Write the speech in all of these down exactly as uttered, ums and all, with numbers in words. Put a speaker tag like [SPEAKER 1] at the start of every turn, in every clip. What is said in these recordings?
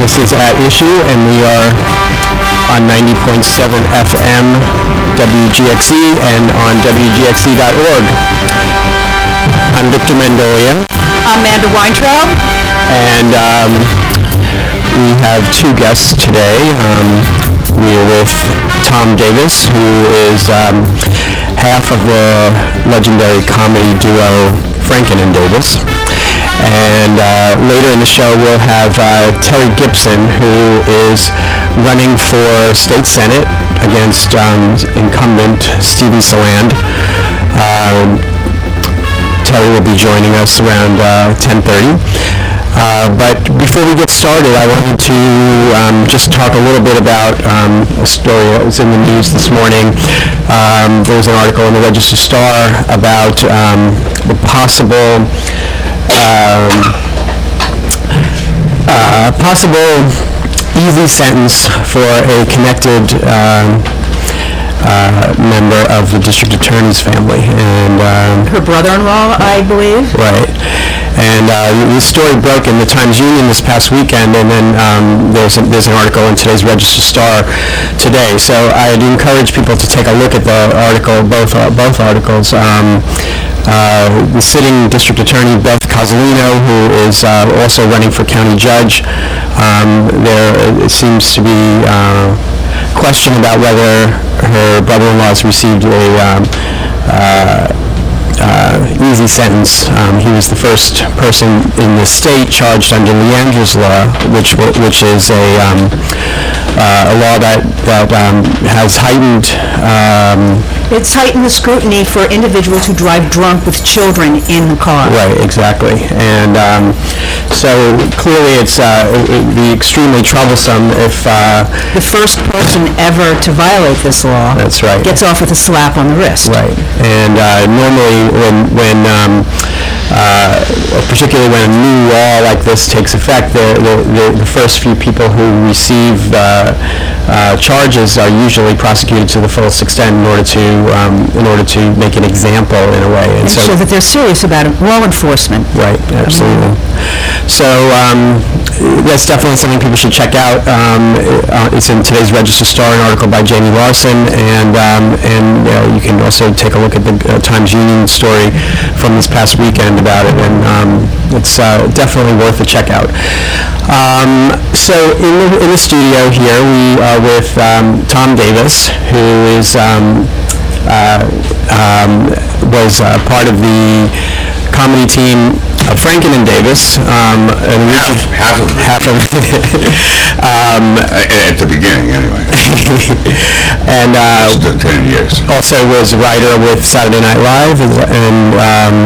[SPEAKER 1] This is At Issue, and we are on ninety point seven F M W G X E and on W G X E dot org. I'm Victor Mendolia.
[SPEAKER 2] I'm Amanda Weintraub.
[SPEAKER 1] And um, we have two guests today. Um, we are with Tom Davis, who is um, half of the legendary comedy duo Franken and Davis. And uh, later in the show, we'll have uh, Terry Gibson, who is running for state senate against um, incumbent Stevie Saland. Um, Terry will be joining us around uh, ten thirty. Uh, but before we get started, I wanted to um, just talk a little bit about um, a story that was in the news this morning. Um, there was an article in the Register Star about um, the possible um, uh, possible easy sentence for a connected um, uh, member of the district attorney's family, and um,
[SPEAKER 2] her brother-in-law, I believe.
[SPEAKER 1] Right. And uh, the story broke in the Times Union this past weekend, and then um, there's, a, there's an article in today's Register Star today. So I'd encourage people to take a look at the article, both uh, both articles. Um, uh, the sitting district attorney, Beth Cozzolino, who is uh, also running for county judge, um, there it seems to be uh, question about whether her brother-in-law has received a um, uh, Uh, easy sentence. Um, he was the first person in the state charged under Leandra's law, which which is a um, uh, a law that that um, has heightened. Um,
[SPEAKER 2] it's heightened the scrutiny for individuals who drive drunk with children in the car.
[SPEAKER 1] Right, exactly, and um, so clearly it's uh, it would be extremely troublesome if uh,
[SPEAKER 2] the first person ever to violate this law.
[SPEAKER 1] That's right.
[SPEAKER 2] Gets off with a slap on the wrist.
[SPEAKER 1] Right, and uh, normally when when um, uh, particularly when a new law like this takes effect, the the, the first few people who receive uh, uh, charges are usually prosecuted to the fullest extent in order to um, in order to make an example in a way,
[SPEAKER 2] and, and so, so that they're serious about it, law enforcement.
[SPEAKER 1] Right, absolutely. Mm-hmm. So um, that's definitely something people should check out. Um, uh, it's in today's Register Star, an article by Jamie Larson, and um, and uh, you can also take a look at the uh, Times Union story from this past weekend about it, and um, it's uh, definitely worth a check out. Um, so in the, in the studio here, we are with um, Tom Davis, who is um, uh, um, was uh, part of the comedy team of Franken and Davis. Um, and
[SPEAKER 3] half, half of
[SPEAKER 1] half of
[SPEAKER 3] um, at the beginning, anyway.
[SPEAKER 1] And uh,
[SPEAKER 3] ten years.
[SPEAKER 1] Also was a writer with Saturday Night Live, and, and um,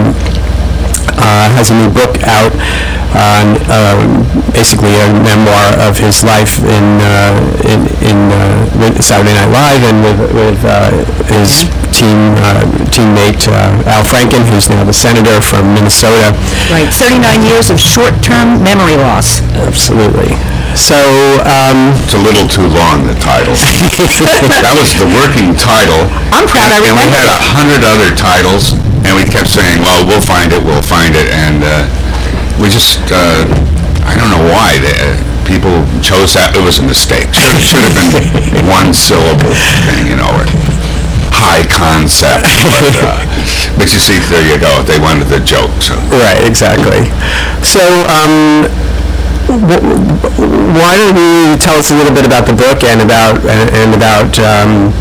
[SPEAKER 1] uh, has a new book out on uh, basically a memoir of his life in uh, in, in uh, Saturday Night Live, and with with uh, his team uh, teammate uh, Al Franken, who's now the senator from Minnesota.
[SPEAKER 2] Right, thirty-nine years of short-term memory loss.
[SPEAKER 1] Absolutely. So um,
[SPEAKER 3] it's a little too long, the title. That was the working title.
[SPEAKER 2] I'm proud.
[SPEAKER 3] And,
[SPEAKER 2] I remember.
[SPEAKER 3] And we had a hundred other titles, and we kept saying, "Well, we'll find it, we'll find it," and uh, we just. Uh, I don't know why they, uh, people chose that. It was a mistake. Should, should have been one syllable thing, you know, or high concept. But, uh, but you see, there you go. They wanted the joke. So.
[SPEAKER 1] Right, exactly. So, um, w- w- why don't you tell us a little bit about the book and about and, and about um,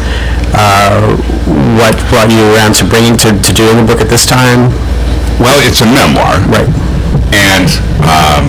[SPEAKER 1] uh, what brought you around to bringing to, to doing the book at this time?
[SPEAKER 3] Well, it's a memoir.
[SPEAKER 1] Right.
[SPEAKER 3] And um,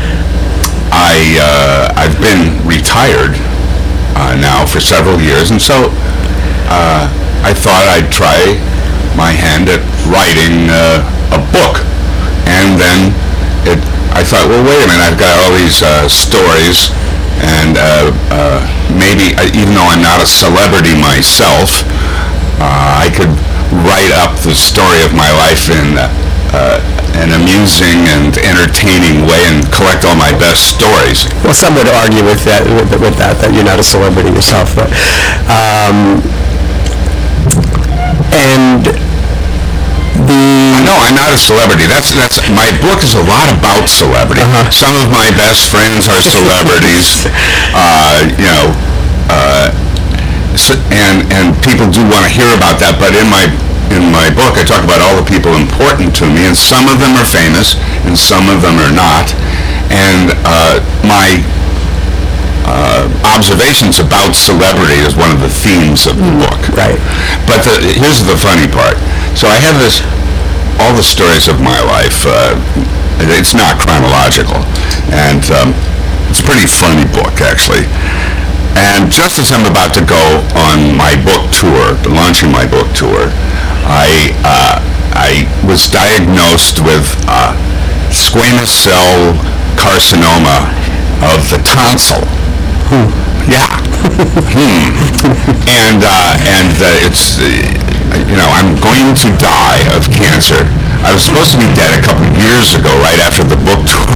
[SPEAKER 3] I, uh, I've been retired uh, now for several years, and so uh, I thought I'd try my hand at writing uh, a book. And then it, I thought, well, wait a minute, I've got all these uh, stories, and uh, uh, maybe, uh, even though I'm not a celebrity myself, uh, I could write up the story of my life in uh, an amusing and entertaining way and collect all my best stories.
[SPEAKER 1] Well, some would argue with that, with, with that, that you're not a celebrity yourself, but um, and the
[SPEAKER 3] I'm no, I'm not a celebrity. That's that's my book is a lot about celebrity.
[SPEAKER 1] Uh-huh.
[SPEAKER 3] Some of my best friends are celebrities. uh, you know, uh, so, and and people do want to hear about that. But in my in my book, I talk about all the people important to me, and some of them are famous, and some of them are not. And uh, my Uh, observations about celebrity is one of the themes of the book.
[SPEAKER 1] Right.
[SPEAKER 3] But the, here's the funny part. So I have this, all the stories of my life. Uh, it's not chronological, and um, it's a pretty funny book actually. And just as I'm about to go on my book tour, launching my book tour, I uh, I was diagnosed with uh, squamous cell carcinoma of the tonsil. Hmm. Yeah. hmm. And uh, and uh, it's uh, you know I'm going to die of cancer. I was supposed to be dead a couple of years ago, right after the book tour.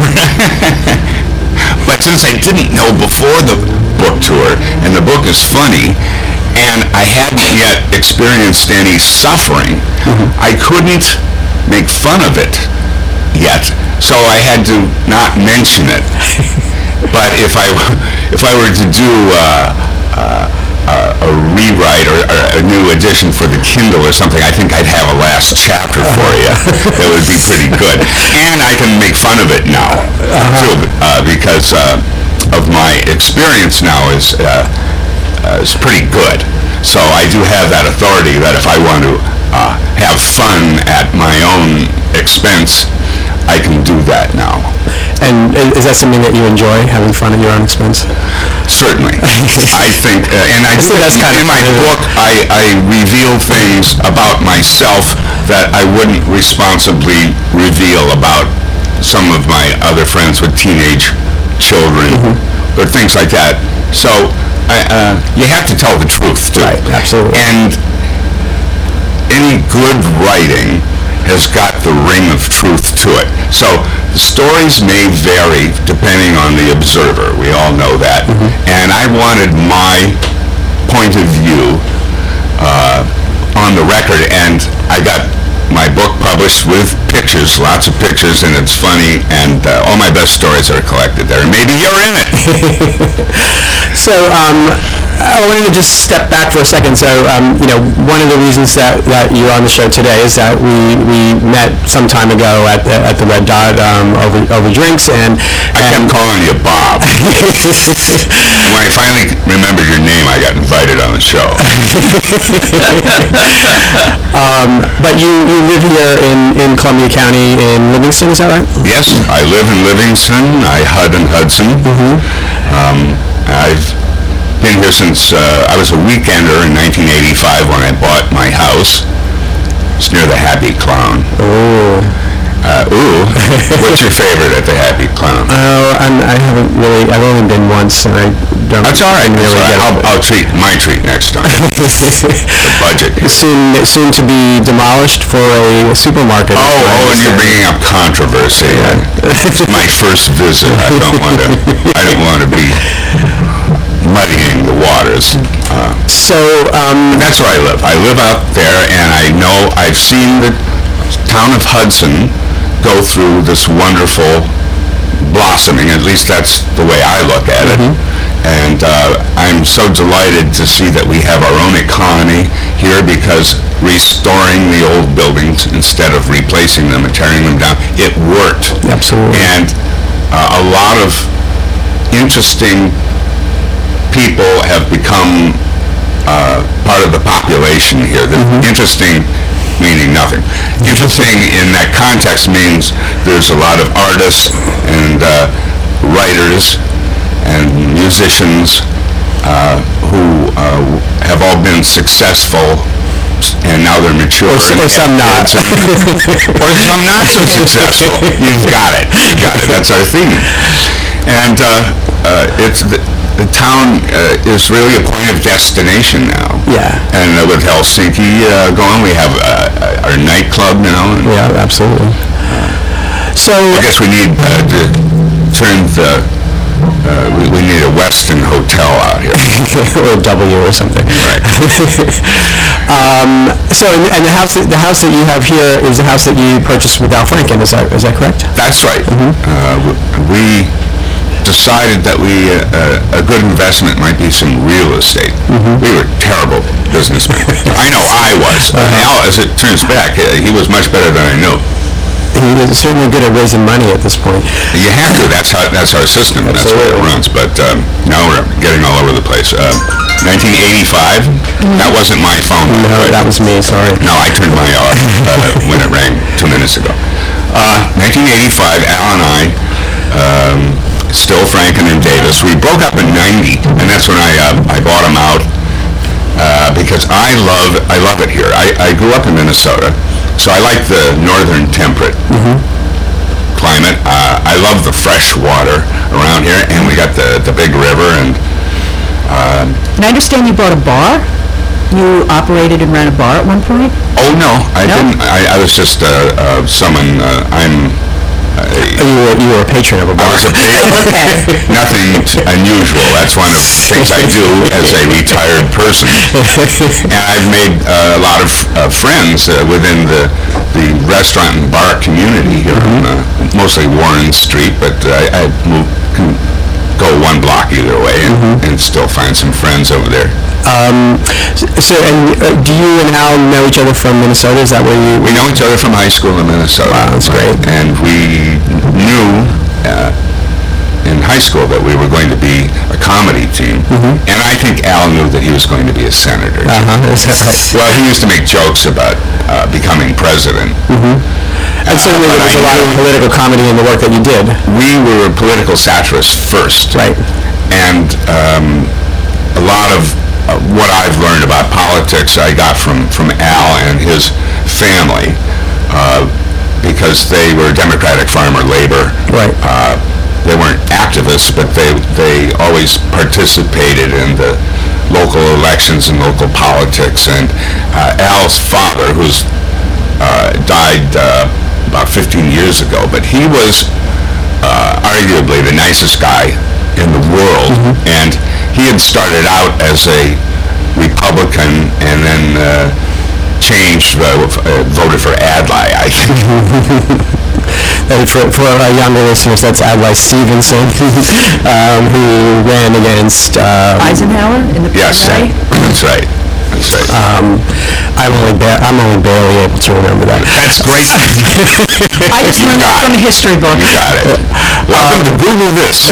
[SPEAKER 3] But since I didn't know before the book tour, and the book is funny, and I hadn't yet experienced any suffering, mm-hmm. I couldn't make fun of it yet. So I had to not mention it. But if I if I were to do uh, uh, a rewrite or, or a new edition for the Kindle or something, I think I'd have a last chapter for you. That would be pretty good. And I can make fun of it now too, uh, because uh, of my experience now is uh, uh, is pretty good. So I do have that authority that if I want to uh, have fun at my own expense, I can do that now.
[SPEAKER 1] And is that something that you enjoy, having fun at your own expense?
[SPEAKER 3] Certainly. I think, uh, and I do,
[SPEAKER 1] that's kind
[SPEAKER 3] in
[SPEAKER 1] of
[SPEAKER 3] my book, I, I reveal things about myself that I wouldn't responsibly reveal about some of my other friends with teenage children, mm-hmm. or things like that. So I, uh, you have to tell the truth, too.
[SPEAKER 1] Right, absolutely.
[SPEAKER 3] And any good writing has got the ring of truth to it. So the stories may vary depending on the observer. We all know that. Mm-hmm. And I wanted my point of view uh, on the record, and I got my book published with pictures, lots of pictures, and it's funny, and uh, all my best stories are collected there. Maybe you're in it.
[SPEAKER 1] So, um, I wanted to just step back for a second. So, um, you know, one of the reasons that, that you're on the show today is that we, we met some time ago at the, at the Red Dot um, over over drinks, and,
[SPEAKER 3] I
[SPEAKER 1] and
[SPEAKER 3] kept calling you Bob. And when I finally remembered your name, I got invited on the show.
[SPEAKER 1] um, but you, you live here in, in Columbia County in Livingston, is that right?
[SPEAKER 3] Yes, I live in Livingston. I H U D in Hudson. Mm-hmm. um, I've been here since uh, I was a weekender in nineteen eighty-five when I bought my house. It's near the Happy Clown.
[SPEAKER 1] Ooh.
[SPEAKER 3] Uh, ooh. What's your favorite at the Happy Clown?
[SPEAKER 1] Oh, I'm, I haven't really, I've only been once, and I don't
[SPEAKER 3] That's all right.
[SPEAKER 1] really
[SPEAKER 3] That's all right.
[SPEAKER 1] get
[SPEAKER 3] I'll,
[SPEAKER 1] it.
[SPEAKER 3] I'll treat my treat next time. The budget.
[SPEAKER 1] Soon, soon to be demolished for a supermarket.
[SPEAKER 3] Oh, oh, and you're bringing up controversy.
[SPEAKER 1] Yeah.
[SPEAKER 3] It's my first visit. I don't want to. I don't want to be muddying the waters. Uh,
[SPEAKER 1] So, um,
[SPEAKER 3] that's where I live. I live out there, and I know I've seen the town of Hudson go through this wonderful blossoming. At least that's the way I look at it. Mm-hmm. And uh, I'm so delighted to see that we have our own economy here, because restoring the old buildings instead of replacing them and tearing them down, it worked.
[SPEAKER 1] Absolutely.
[SPEAKER 3] And uh, a lot of interesting people have become uh, part of the population here. The mm-hmm. Interesting meaning nothing. Interesting in that context means there's a lot of artists and uh, writers and musicians uh, who uh, have all been successful, and now they're mature.
[SPEAKER 1] Or, or some not.
[SPEAKER 3] And, or some not so successful. You've got it. You've got it. That's our theme. And uh, uh, it's the, the town uh, is really a point of destination now.
[SPEAKER 1] Yeah.
[SPEAKER 3] And uh, with Helsinki uh, going, we have uh, our nightclub now. And,
[SPEAKER 1] yeah, absolutely. So
[SPEAKER 3] I guess we need uh, to turn the, uh, we, we need a Westin hotel out here.
[SPEAKER 1] Or a W or something.
[SPEAKER 3] Right.
[SPEAKER 1] um, so, and, and the house, that- the house that you have here is the house that you purchased with Al Franken. Is that is that correct?
[SPEAKER 3] That's right. Uh, w- we decided that we uh, a good investment might be some real estate. We were terrible businessmen. I know I was. Uh, Al, as it turns back, uh, he was much better than I knew.
[SPEAKER 1] He was certainly good at raising money at this point.
[SPEAKER 3] You have to. That's how. That's our system. That's the way it runs. But um, now we're getting all over the place. Uh, nineteen eighty-five. That wasn't my phone. by the
[SPEAKER 1] No,
[SPEAKER 3] way.
[SPEAKER 1] that was me. Sorry.
[SPEAKER 3] No, I turned mine off uh, when it rang two minutes ago. Uh, nineteen eighty-five. Al and I, um, still Franken and Davis. We broke up in ninety, and that's when I uh, I bought them out uh, because I love I love it here. I, I grew up in Minnesota. So I like the northern temperate climate. Uh, I love the fresh water around here, and we got the, the big river, and
[SPEAKER 2] And I understand you bought a bar? You operated and ran a bar at one point?
[SPEAKER 3] oh no, I
[SPEAKER 2] No?
[SPEAKER 3] didn't. I, I was just uh, uh, someone. Uh, I'm.
[SPEAKER 1] You were you were a patron of a
[SPEAKER 3] I
[SPEAKER 1] bar.
[SPEAKER 3] was a patron. Nothing unusual. That's one of the things I do as a retired person. And I've made uh, a lot of uh, friends uh, within the the restaurant and bar community here on uh, mostly Warren Street, but I, I move, can go one block either way and, and still find some friends over there.
[SPEAKER 1] Um, so, and uh, do you and Al know each other from Minnesota? Is that where you?
[SPEAKER 3] We know each other from high school in Minnesota.
[SPEAKER 1] Wow, that's great.
[SPEAKER 3] And we knew uh, in high school that we were going to be a comedy team. And I think Al knew that he was going to be a senator.
[SPEAKER 1] Uh-huh. Is that right?
[SPEAKER 3] Well, he used to make jokes about uh, becoming president.
[SPEAKER 1] And certainly there
[SPEAKER 3] but
[SPEAKER 1] was a
[SPEAKER 3] I
[SPEAKER 1] lot of
[SPEAKER 3] knew-
[SPEAKER 1] political comedy in the work that you did.
[SPEAKER 3] We were political satirists first.
[SPEAKER 1] Right.
[SPEAKER 3] And um, a lot of uh, what I've learned about politics I got from, from Al and his family uh, because they were Democratic Farmer Labor.
[SPEAKER 1] Right.
[SPEAKER 3] Uh, they weren't activists, but they, they always participated in the local elections and local politics. And uh, Al's father, who's uh, died uh, about fifteen years ago, but he was uh, arguably the nicest guy in the world, and he had started out as a Republican and then uh, changed, uh, uh, voted for Adlai, I think.
[SPEAKER 1] And for, for our younger listeners, that's Adlai Stevenson, um, who ran against. Um,
[SPEAKER 2] Eisenhower in the
[SPEAKER 3] Yes,
[SPEAKER 2] primary?
[SPEAKER 3] that's right. That's right.
[SPEAKER 1] um, I'm only ba- I'm only barely able to remember that.
[SPEAKER 3] That's great.
[SPEAKER 2] I just learned that from a history book.
[SPEAKER 3] You got it. Welcome to Google this.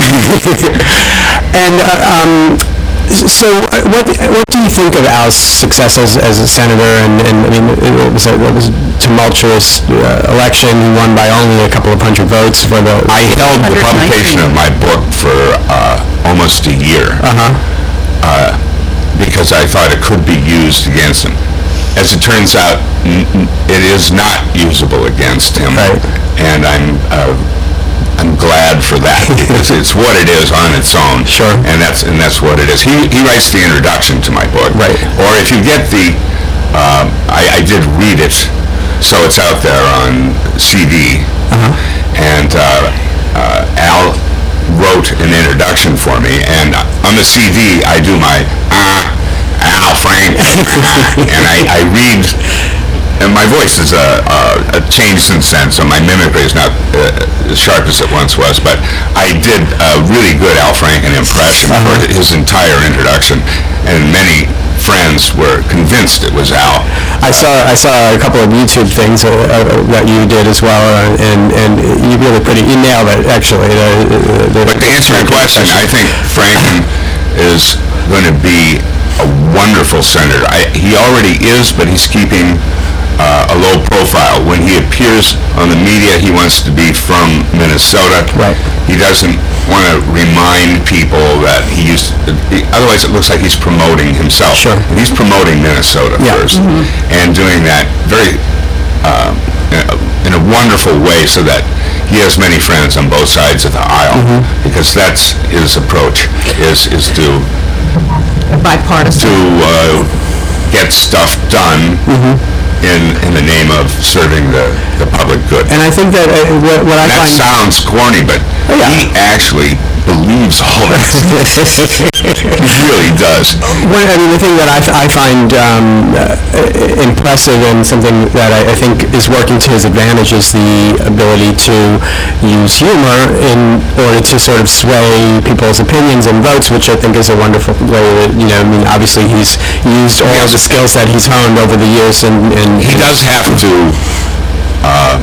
[SPEAKER 1] And uh, um, so, uh, what what do you think of Al's success as, as a senator? And, and I mean, it was a, it was a tumultuous uh, election. He won by only a couple of hundred votes for the.
[SPEAKER 3] I held the
[SPEAKER 2] one hundred
[SPEAKER 3] publication
[SPEAKER 2] nineteen.
[SPEAKER 3] of my book for uh, almost a year.
[SPEAKER 1] Uh-huh.
[SPEAKER 3] Uh, because I thought it could be used against him. As it turns out, n- n- it is not usable against him.
[SPEAKER 1] Right.
[SPEAKER 3] And I'm uh, I'm glad for that because it's what it is on its own.
[SPEAKER 1] Sure.
[SPEAKER 3] And that's and that's what it is. He he writes the introduction to my book.
[SPEAKER 1] Right.
[SPEAKER 3] Or if you get the, um, I, I did read it, so it's out there on C D.
[SPEAKER 1] Uh-huh.
[SPEAKER 3] And uh, uh, Al wrote an introduction for me, and on the C D I do my uh, Al Frank, and I, I read, and my voice is a, a, a changed since then, so my mimicry is not uh, as sharp as it once was, but I did a really good Al Franken impression for his entire introduction, and many friends were convinced it was Al.
[SPEAKER 1] I saw I saw a couple of YouTube things uh, uh, that you did as well, uh, and and you really pretty you nailed it actually. Uh, the,
[SPEAKER 3] But to answer your question, I think Franken is going to be a wonderful senator. I, he already is, but he's keeping uh, a low profile. When he appears on the media, he wants to be from Minnesota.
[SPEAKER 1] Right.
[SPEAKER 3] He doesn't want to remind people that he used to, he- otherwise it looks like he's promoting himself.
[SPEAKER 1] Sure.
[SPEAKER 3] And he's promoting Minnesota
[SPEAKER 1] Yeah.
[SPEAKER 3] first, and doing that very uh, in a- in a wonderful way so that he has many friends on both sides of the aisle, because that's his approach, is is to
[SPEAKER 2] Bipartisan.
[SPEAKER 3] to uh, get stuff done in in the name of serving the, the public good.
[SPEAKER 1] And I think that uh, what, what I
[SPEAKER 3] That
[SPEAKER 1] find.
[SPEAKER 3] sounds corny, but
[SPEAKER 1] Oh, yeah.
[SPEAKER 3] he actually believes all that. He really does.
[SPEAKER 1] One, I mean, the thing that I, I find um, uh, impressive and something that I, I think is working to his advantage is the ability to use humor in order to sort of sway people's opinions and votes, which I think is a wonderful way that, you know, I mean, obviously he's used all of the skills that he's honed over the years, and... and
[SPEAKER 3] He does have to... Uh,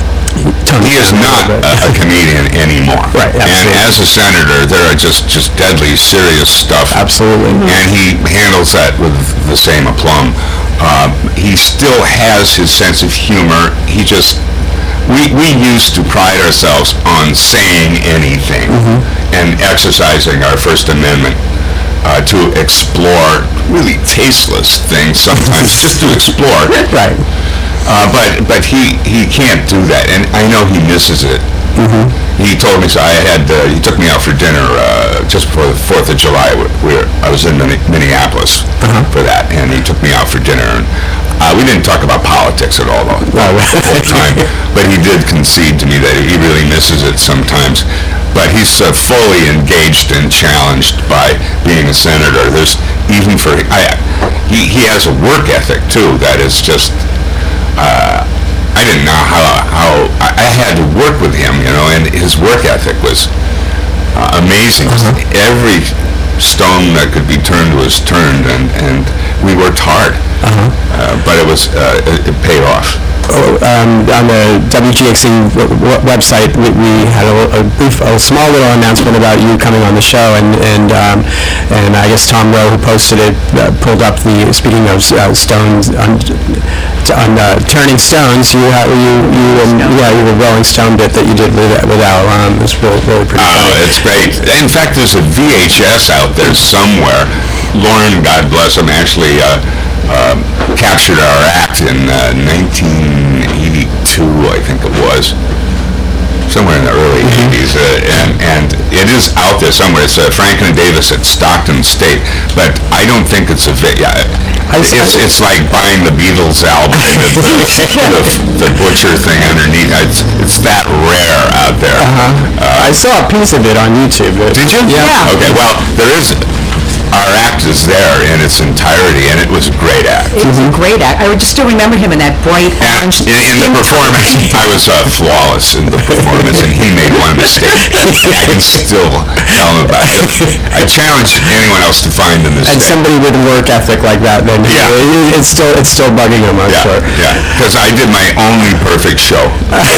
[SPEAKER 3] he is not a, a comedian anymore.
[SPEAKER 1] Right, absolutely.
[SPEAKER 3] And as a senator, there are just, just deadly serious stuff.
[SPEAKER 1] Absolutely.
[SPEAKER 3] And he handles that with the same aplomb. Uh, he still has his sense of humor. He just... We, we used to pride ourselves on saying anything mm-hmm. and exercising our First Amendment uh, to explore really tasteless things sometimes, just to explore.
[SPEAKER 1] Right.
[SPEAKER 3] Uh, but but he, he can't do that, and I know he misses it. Mm-hmm. He told me, so I had, uh, he took me out for dinner uh, just before the fourth of July. We were, I was in Minneapolis uh-huh. for that, and he took me out for dinner. And, uh, we didn't talk about politics at all the whole time, but he did concede to me that he really misses it sometimes. But he's uh, fully engaged and challenged by being a senator. There's even for, I, he, he has a work ethic too that is just, uh, I didn't know how, how I, I had to work with him, you know, and his work ethic was uh, amazing. Uh-huh. Every stone that could be turned was turned, and, and we worked hard. Uh-huh. Uh, but it was, uh, it, it paid off.
[SPEAKER 1] Oh, um, on the W G X C w- w- website, we, we had a, a brief, a small little announcement about you coming on the show, and and um, and I guess Tom Rowe, who posted it, uh, pulled up the, speaking of uh, stones, on, on uh, turning stones, you ha- you you um, yeah, you were Rolling Stone bit that you did with with Al. Um, it's really really pretty
[SPEAKER 3] Oh,
[SPEAKER 1] funny.
[SPEAKER 3] it's great. In fact, there's a V H S out there somewhere. Lauren, God bless him, actually uh, uh, captured our act in uh, nineteen eighty-two, I think it was, somewhere in the early mm-hmm. eighties, uh, and and it is out there somewhere. It's uh, Franklin Davis at Stockton State, but I don't think it's a vi- yeah, it's it's like buying the Beatles album with the, the, the butcher thing underneath. It's it's that rare out there.
[SPEAKER 1] Uh-huh. Uh, I saw a piece of it on YouTube.
[SPEAKER 3] Did you?
[SPEAKER 1] Yeah.
[SPEAKER 2] Yeah.
[SPEAKER 3] Okay. Well, there is. Our act is there in its entirety, and it was a great act.
[SPEAKER 2] It was a great act. I would just still remember him in that bright
[SPEAKER 3] And
[SPEAKER 2] orange...
[SPEAKER 3] in, in the performance, I was uh, flawless in the performance, and he made one mistake. I can still tell him about it. I challenge anyone else to find the mistake.
[SPEAKER 1] And somebody with a work ethic like that, then
[SPEAKER 3] Yeah.
[SPEAKER 1] it, it's still it's still bugging him, I'm
[SPEAKER 3] Yeah,
[SPEAKER 1] sure.
[SPEAKER 3] yeah, because I did my only perfect show.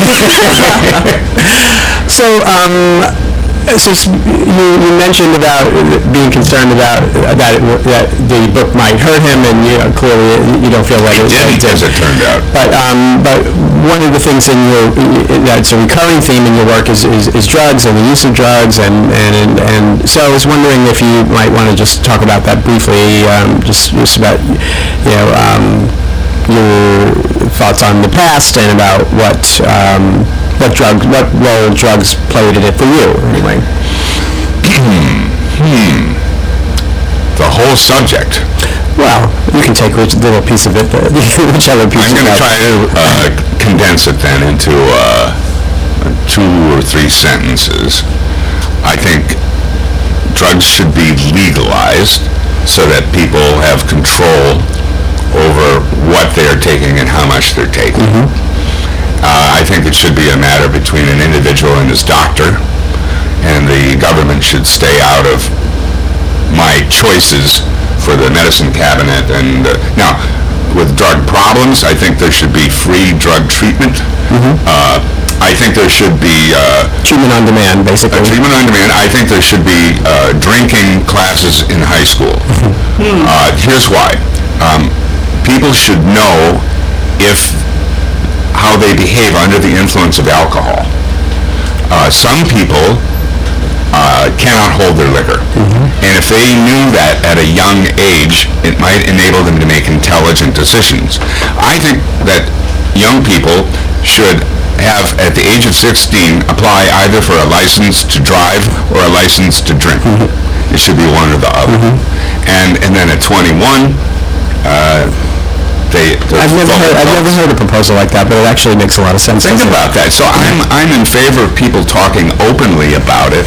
[SPEAKER 1] So, um, so s- you, you mentioned about being concerned about that it, that the book might hurt him, and you know, clearly you don't feel that
[SPEAKER 3] It
[SPEAKER 1] it
[SPEAKER 3] did, as it turned out.
[SPEAKER 1] But um, but one of the things in your that's a recurring theme in your work is, is, is drugs and the use of drugs, and, and and so I was wondering if you might want to just talk about that briefly, um, just just about you know um, your thoughts on the past and about what. Um, What drug, what role drugs played in it for you, anyway?
[SPEAKER 3] hmm. The whole subject.
[SPEAKER 1] Well, you can take which little piece of it, whichever piece.
[SPEAKER 3] I'm going to
[SPEAKER 1] you
[SPEAKER 3] try to uh, condense it then into uh, two or three sentences. I think drugs should be legalized so that people have control over what they're taking and how much they're taking. Mm-hmm. Uh, I think it should be a matter between an individual and his doctor, and the government should stay out of my choices for the medicine cabinet. And uh, now, with drug problems, I think there should be free drug treatment. Mm-hmm. Uh, I think there should be... Uh,
[SPEAKER 1] treatment on demand, basically.
[SPEAKER 3] Uh, treatment on demand. I think there should be uh, drinking classes in high school. Mm-hmm. Uh, here's why. Um, people should know if... how they behave under the influence of alcohol. Uh, some people uh, cannot hold their liquor. Mm-hmm. And if they knew that at a young age, it might enable them to make intelligent decisions. I think that young people should have, at the age of sixteen, apply either for a license to drive or a license to drink. Mm-hmm. It should be one or the other. Mm-hmm. And, and then at twenty-one, uh, They,
[SPEAKER 1] I've never heard. I've never heard a proposal like that, but it actually makes a lot of sense.
[SPEAKER 3] Think about that. So I'm I'm in favor of people talking openly about it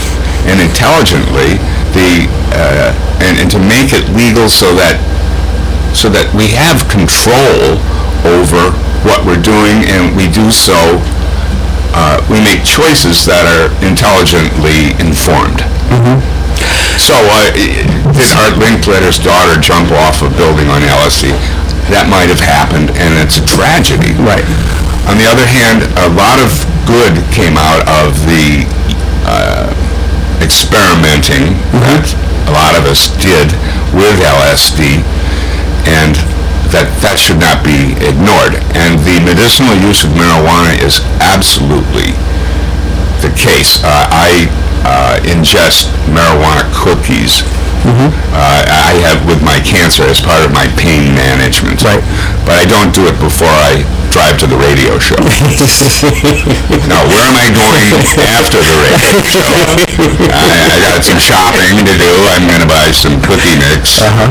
[SPEAKER 3] and intelligently, the uh, and, and to make it legal so that so that we have control over what we're doing, and we do so, uh, we make choices that are intelligently informed.
[SPEAKER 1] Mm-hmm.
[SPEAKER 3] So, uh, did Art Linkletter's daughter jump off a building on L S D? That might have happened, and it's a tragedy.
[SPEAKER 1] Right.
[SPEAKER 3] On the other hand, a lot of good came out of the uh, experimenting mm-hmm. that a lot of us did with L S D, and that that should not be ignored. And the medicinal use of marijuana is absolutely the case. Uh, I uh, ingest marijuana cookies. Mm-hmm. Uh, I have with my cancer as part of my pain management.
[SPEAKER 1] Right.
[SPEAKER 3] But I don't do it before I drive to the radio show. No, where am I going after the radio show? I, I got some shopping to do. I'm going to buy some cookie mix. Uh-huh.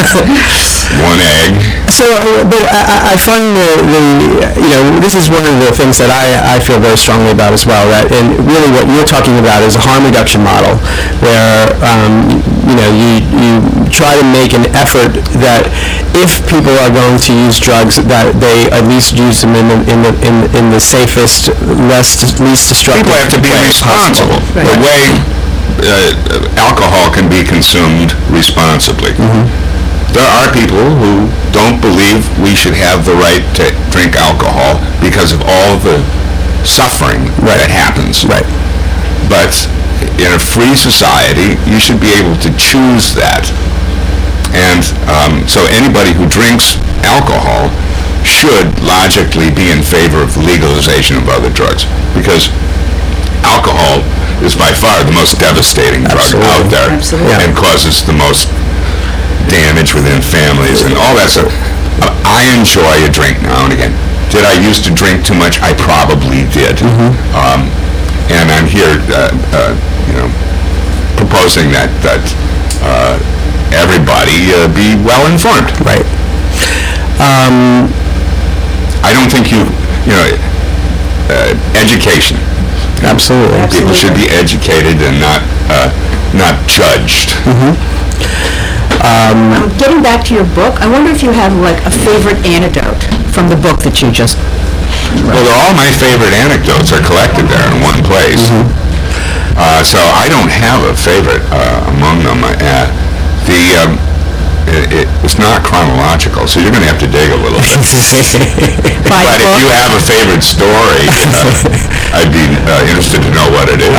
[SPEAKER 3] One egg.
[SPEAKER 1] So, uh, but I, I find the, the, you know, this is one of the things that I, I feel very strongly about as well, that, and really what you're talking about is a harm reduction model, where, um, you know, you, you try to make an effort that if people are going to use drugs, that they at least use them in the, in the, in, in the safest, less, least destructive
[SPEAKER 3] People have to be
[SPEAKER 1] way
[SPEAKER 3] responsible.
[SPEAKER 1] possible.
[SPEAKER 3] The way uh, alcohol can be consumed responsibly. Mm-hmm. There are people who don't believe we should have the right to drink alcohol because of all the suffering
[SPEAKER 1] right.
[SPEAKER 3] that happens.
[SPEAKER 1] Right.
[SPEAKER 3] But in a free society, you should be able to choose that. And um, so anybody who drinks alcohol should logically be in favor of the legalization of other drugs, because alcohol is by far the most devastating drug
[SPEAKER 1] Absolutely.
[SPEAKER 3] out there.
[SPEAKER 2] Absolutely.
[SPEAKER 3] And causes the most damage within families and all that stuff. Uh, I enjoy a drink now and again. Did I used to drink too much? I probably did. Mm-hmm. Um, and I'm here, uh, uh, you know, proposing that that uh, everybody uh, be well informed.
[SPEAKER 1] Right. Um,
[SPEAKER 3] I don't think you, you know, uh, education.
[SPEAKER 1] absolutely.
[SPEAKER 3] People should be educated and not uh, not judged.
[SPEAKER 1] Mm-hmm.
[SPEAKER 2] Um, getting back to your book, I wonder if you have like a favorite anecdote from the book that you just
[SPEAKER 3] Well, all my favorite anecdotes are collected there in one place. Mm-hmm. uh, so I don't have a favorite uh, among them. Uh, the um, it, it, it's not chronological, so you're going to have to dig a little bit. But if you have a favorite story, uh, I'd be uh, interested to know what it is.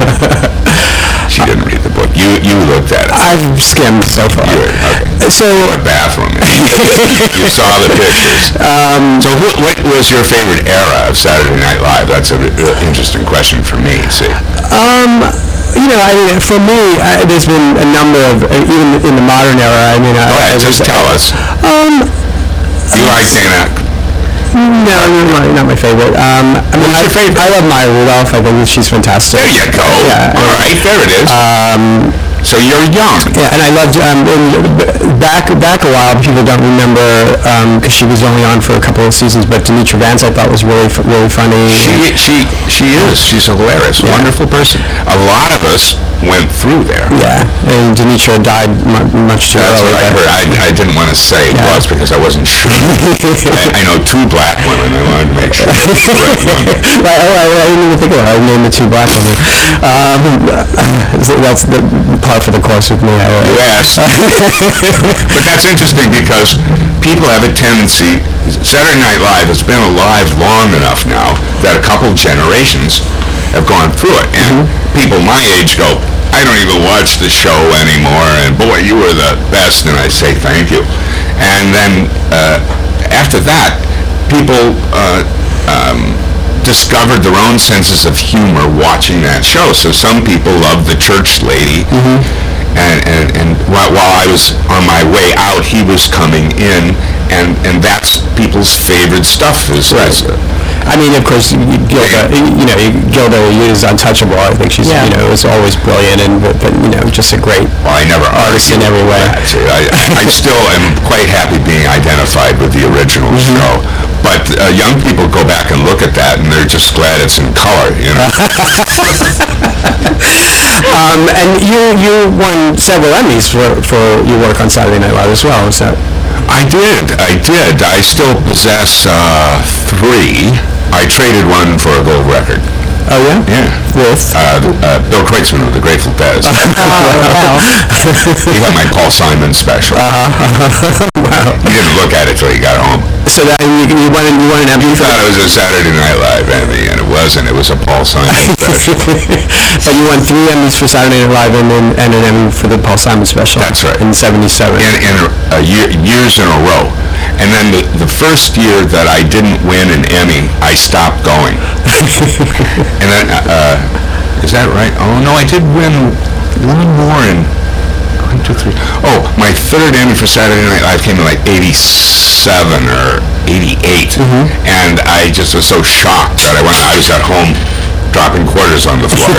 [SPEAKER 3] She didn't read the book. You you looked at it.
[SPEAKER 1] I've skimmed so far.
[SPEAKER 3] You, okay.
[SPEAKER 1] So,
[SPEAKER 3] What bathroom? You saw the pictures. Um, so what, what was your favorite era of Saturday Night Live? That's an interesting question for me, see.
[SPEAKER 1] um, you know, I mean, for me, I, there's been a number of, uh, even in the modern era, I mean, I,
[SPEAKER 3] Go ahead,
[SPEAKER 1] I was,
[SPEAKER 3] just tell us.
[SPEAKER 1] Um,
[SPEAKER 3] You like Dana?
[SPEAKER 1] no, not, not my favorite. Um, I mean, I,
[SPEAKER 3] What's your favorite?
[SPEAKER 1] I love Maya Rudolph. I think that she's fantastic.
[SPEAKER 3] There you go.
[SPEAKER 1] Yeah.
[SPEAKER 3] All right, there it is.
[SPEAKER 1] Um,
[SPEAKER 3] so you're young.
[SPEAKER 1] Yeah, and I loved, um, in, back back a while, people don't remember, because she was only on for a couple of seasons, but Demetra Vance I thought was really f- really funny.
[SPEAKER 3] She she she is. She's a hilarious,
[SPEAKER 1] Yeah.
[SPEAKER 3] wonderful person. A lot of us went through there.
[SPEAKER 1] Yeah, and Demetra died mu- much too
[SPEAKER 3] That's
[SPEAKER 1] early.
[SPEAKER 3] what I
[SPEAKER 1] but-
[SPEAKER 3] heard. I, I didn't want to say it
[SPEAKER 1] Yeah.
[SPEAKER 3] was because I wasn't sure. I, I know two black women. I wanted to make sure.
[SPEAKER 1] Right, oh, I, I didn't even think of it. I named the two black women. Um, so that's the part for the course with me. I,
[SPEAKER 3] You asked. But that's interesting because people have a tendency, Saturday Night Live has been alive long enough now that a couple generations have gone through it. And people my age go, I don't even watch the show anymore, and boy, you were the best, and I say thank you. And then uh, after that, people uh, um, discovered their own senses of humor watching that show. So some people love the church lady. And, and, and while, while I was on my way out, he was coming in, and, and that's people's favorite stuff. Is,
[SPEAKER 1] Right.
[SPEAKER 3] is,
[SPEAKER 1] I mean, of course, Gilda, you know, Gilda is untouchable. I think she's,
[SPEAKER 2] Yeah.
[SPEAKER 1] you know, is always brilliant, and but, but you know, just a great
[SPEAKER 3] well, I never
[SPEAKER 1] artist in
[SPEAKER 3] argued
[SPEAKER 1] every way.
[SPEAKER 3] that. See, I, I still am quite happy being identified with the original show, but uh, young people go back and look at that, and they're just glad it's in color, you know.
[SPEAKER 1] Um, and you you won several Emmys for, for your work on Saturday Night Live as well, is that?
[SPEAKER 3] I did, I did. I still possess uh, three. I traded one for a gold record.
[SPEAKER 1] Oh, yeah?
[SPEAKER 3] Yeah.
[SPEAKER 1] With?
[SPEAKER 3] Uh, uh, Bill Kreutzmann of the Grateful Dead.
[SPEAKER 1] Oh, wow.
[SPEAKER 3] He got my Paul Simon special.
[SPEAKER 1] Uh-huh. Wow.
[SPEAKER 3] He didn't look at it till he got home.
[SPEAKER 1] So that you, you won you won an Emmy
[SPEAKER 3] He
[SPEAKER 1] for
[SPEAKER 3] thought it was a Saturday Night Live Emmy, and it wasn't. It was a Paul Simon special.
[SPEAKER 1] But you won three Emmys for Saturday Night Live and, and, and an Emmy for the Paul Simon special.
[SPEAKER 3] That's right.
[SPEAKER 1] In seventy-seven.
[SPEAKER 3] In, in uh, year, years in a row. And then the, the first year that I didn't win an Emmy, I stopped going. And then, uh, is that right? Oh, no, I did win one more in, one, two, three. Oh, my third Emmy for Saturday Night Live came in like eighty-seven or eighty-eight. Mm-hmm. And I just was so shocked that I went, I was at home dropping quarters on the floor.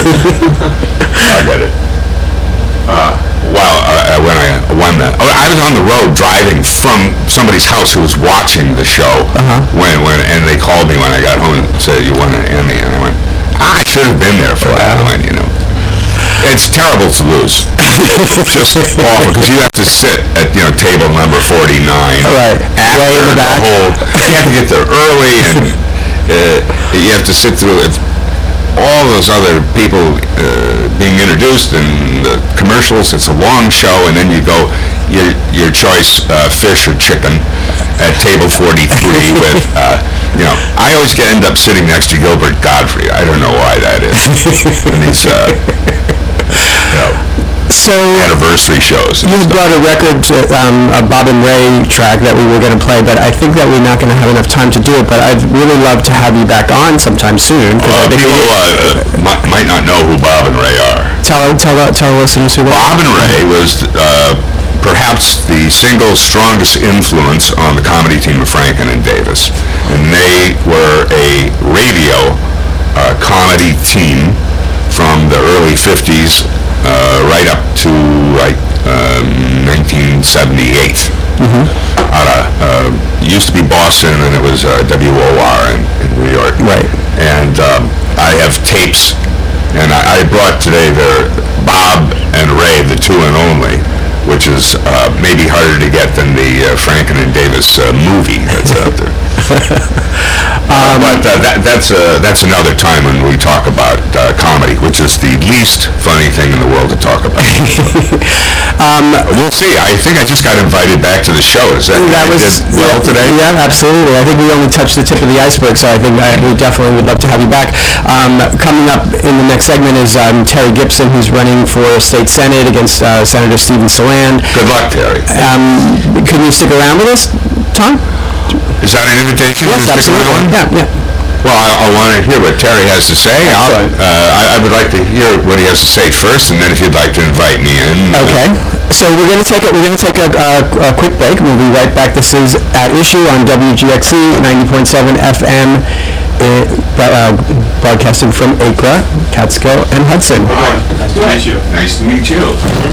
[SPEAKER 3] I got it. Uh, well, uh, when I won that, oh, I was on the road driving from somebody's house who was watching the show. Uh-huh. When, when, and they called me when I got home and said, "You won an Emmy," and I went, ah, "I should have been there for that one," you know. It's terrible to lose. Just awful, because you have to sit at, you know, table number forty-nine.
[SPEAKER 1] Right.
[SPEAKER 3] After
[SPEAKER 1] Way in the back.
[SPEAKER 3] whole, you have to get there early, and uh, you have to sit through it. All those other people uh, being introduced and the commercials. It's a long show, and then you go your your choice uh, fish or chicken at table forty-three with uh, you know. I always get, end up sitting next to Gilbert Gottfried. I don't know why that is. And these uh, you know,
[SPEAKER 1] So
[SPEAKER 3] anniversary shows.
[SPEAKER 1] you brought a record, to, um, a Bob and Ray track that we were going to play, but I think that we're not going to have enough time to do it. But I'd really love to have you back on sometime soon. 'cause I
[SPEAKER 3] Uh,
[SPEAKER 1] think
[SPEAKER 3] people
[SPEAKER 1] we-
[SPEAKER 3] uh, might, might not know who Bob and Ray are.
[SPEAKER 1] Tell tell tell listeners who.
[SPEAKER 3] Bob and Ray was uh, perhaps the single strongest influence on the comedy team of Franken and Davis. And they were a radio uh, comedy team from the early fifties uh, right up to like um, nineteen seventy-eight. Mm-hmm. Out of, uh, it used to be Boston, and it was uh, W O R in, in New York.
[SPEAKER 1] Right.
[SPEAKER 3] And um, I have tapes, and I, I brought today their Bob and Ray, the two and only, which is uh, maybe harder to get than the uh, Franken and Davis uh, movie that's out there. um, but uh, that, that's uh, that's another time when we talk about uh, comedy, which is the least funny thing in the world to talk about. um, we'll see. I think I just got invited back to the show. Is that,
[SPEAKER 1] That
[SPEAKER 3] I
[SPEAKER 1] was
[SPEAKER 3] did well
[SPEAKER 1] yeah,
[SPEAKER 3] today?
[SPEAKER 1] Yeah, absolutely. I think we only touched the tip of the iceberg, so I think I, we definitely would love to have you back. Um, coming up in the next segment is um, Terry Gibson, who's running for state senate against uh, Senator Stephen Saland.
[SPEAKER 3] Good luck, Terry.
[SPEAKER 1] Um, can you stick around with us, Tom?
[SPEAKER 3] Is that an invitation?
[SPEAKER 1] Yes,
[SPEAKER 3] to stick
[SPEAKER 1] absolutely.
[SPEAKER 3] around?
[SPEAKER 1] Yeah, yeah.
[SPEAKER 3] Well, I, I want to hear what Terry has to say. I'll, uh, I, I would like to hear what he has to say first, and then if you'd like to invite me in. uh,
[SPEAKER 1] Okay. So we're going to take a, we're going to take a, a, a quick break. We'll be right back. This is At Issue on W G X C ninety point seven F M, uh, uh, broadcasting from Acra, Catskill, and Hudson.
[SPEAKER 3] Hi. Nice to meet you. Nice to meet you.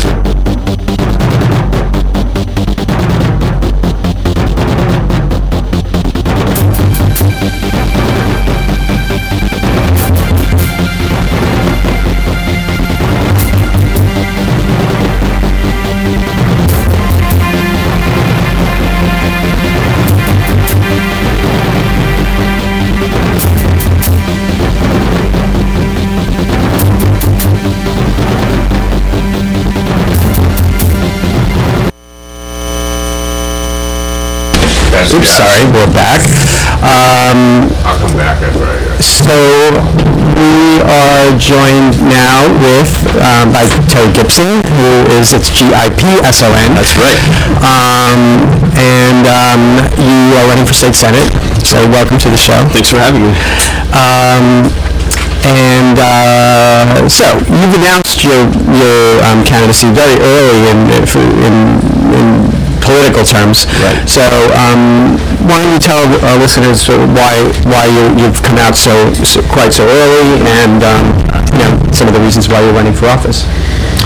[SPEAKER 1] Oops, sorry, we're back. Um,
[SPEAKER 3] I'll come back after I... Uh,
[SPEAKER 1] so we are joined now with um, by Terry Gibson, who is it's G I P S O N.
[SPEAKER 3] That's right.
[SPEAKER 1] Um, and um, you are running for state senate. So welcome to the show.
[SPEAKER 4] Thanks for having me.
[SPEAKER 1] Um, and uh, so you've announced your your um, candidacy very early in in, in political terms.
[SPEAKER 4] Right.
[SPEAKER 1] So um, why don't you tell our listeners sort of why why you, you've come out so, so quite so early, and um, you know some of the reasons why you're running for office.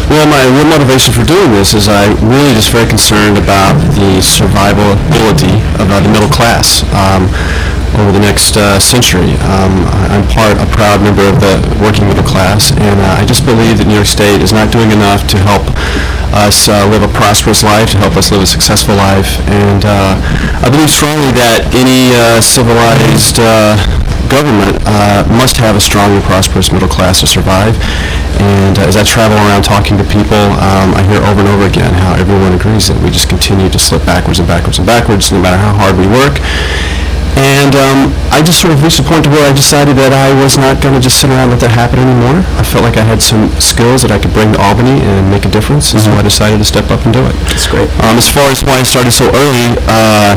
[SPEAKER 1] Well, my real motivation for doing this is I'm really just very concerned about the survivability of uh, the middle class um, over the next uh, century. Um, I- I'm part, a proud member of the working middle class, and uh, I just believe that New York State is not doing enough to help us uh, live a prosperous life, to help us live a successful life. And uh, I believe strongly that any uh, civilized uh, government uh, must have a strong and prosperous middle class to survive. And uh, as I travel around talking to people, um, I hear over and over again how everyone agrees that we just continue to slip backwards and backwards and backwards, no matter how hard we work. And um, I just sort of reached a point to where I decided that I was not going to just sit around and let that happen anymore. I felt like I had some skills that I could bring to Albany and make a difference, and so I decided to step up and do it. That's great. Um, as far as why I started so early, uh,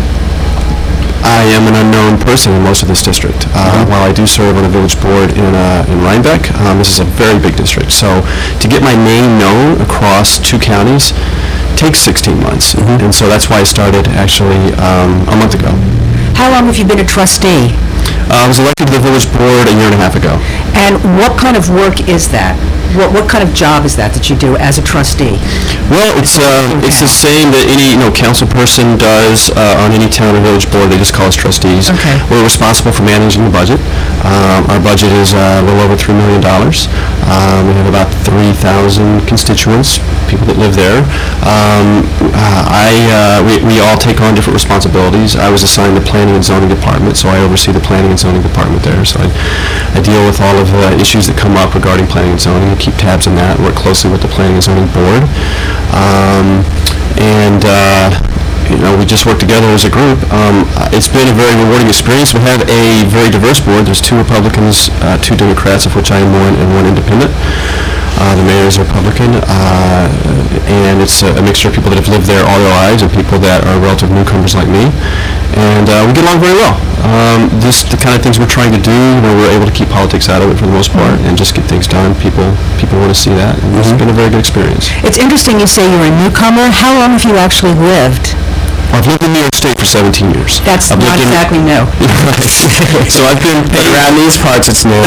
[SPEAKER 1] I am an unknown person in most of this district. Uh, While I do serve on the village board in uh, in Rhinebeck, um, this is a very big district. So to get my name known across two counties takes sixteen months, and so that's why I started actually um, a month ago.
[SPEAKER 2] How long have you been a trustee?
[SPEAKER 1] Uh, I was elected to the village board a year and a half ago.
[SPEAKER 2] And what kind of work is that? What, what kind of job is that that you do as a trustee?
[SPEAKER 1] Well, it's uh, it's the same that any you know council person does uh, on any town or village board. They just call us trustees.
[SPEAKER 2] Okay.
[SPEAKER 1] We're responsible for managing the budget. Um, our budget is uh, a little over three million dollars. Um, we have about three thousand constituents, people that live there. Um, uh, I uh, we, we all take on different responsibilities. I was assigned the planning and zoning department, so I oversee the planning and zoning department there. So I, I deal with all of the issues that come up regarding planning and zoning. I keep tabs on that. Work closely with the planning and zoning board. Um, and uh, you know, we just work together as a group. Um, it's been a very rewarding experience. We have a very diverse board. There's two Republicans, uh, two Democrats, of which I am one, and one independent. Uh, the mayor is a Republican, uh, and it's a, a mixture of people that have lived there all their lives and people that are relative newcomers like me. And uh, we get along very well. Um, this the kind of things we're trying to do. You know, we're able to keep politics out of it for the most part and just get things done. People people want to see that, and it's been a very good experience.
[SPEAKER 2] It's interesting you say you're a newcomer. How long have you actually lived?
[SPEAKER 1] I've lived in New York State for seventeen years.
[SPEAKER 2] That's
[SPEAKER 1] I've
[SPEAKER 2] not
[SPEAKER 1] lived in-
[SPEAKER 2] exactly new.
[SPEAKER 1] So I've been
[SPEAKER 4] But around these parts, it's new.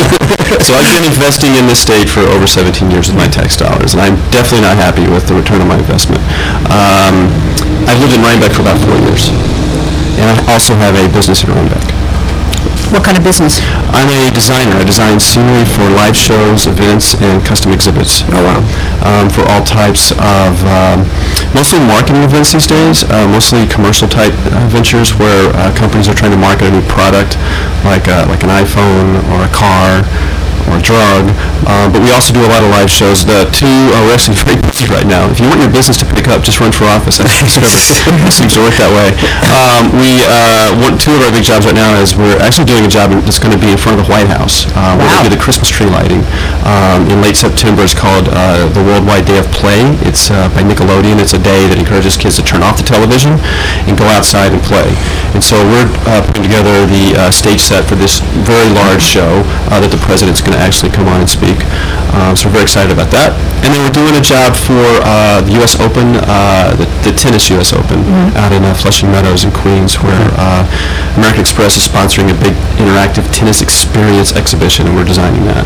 [SPEAKER 1] so I've been investing in this state for over seventeen years with my tax dollars, and I'm definitely not happy with the return on my investment. Um, I've lived in Rhinebeck for about four years, and I also have a business in Rhinebeck.
[SPEAKER 2] What kind of business?
[SPEAKER 1] I'm a designer. I design scenery for live shows, events, and custom exhibits. Oh, wow. Um, for all types of, um, mostly marketing events these days, uh, mostly commercial-type uh, ventures where uh, companies are trying to market a new product, like uh, like an iPhone or a car or a drug. Uh, but we also do a lot of live shows. The two are actually very busy right now. If you want your business to pick up, just run for office. I think it seems to work that way. Um, we uh, one, two of our big jobs right now is we're actually doing a job that's going to be in front of the White House. Uh, we're going to do the Christmas tree lighting um, in late September. It's called uh, the Worldwide Day of Play. It's uh, by Nickelodeon. It's a day that encourages kids to turn off the television and go outside and play. And so we're uh, putting together the uh, stage set for this very large show uh, that the president's going to actually come on and speak. Um, so we're very excited about that. And then we're doing a job for uh, the U S Open, uh, the, the tennis U S Open out in uh, Flushing Meadows in Queens, where uh, American Express is sponsoring a big interactive tennis experience exhibition, and we're designing that.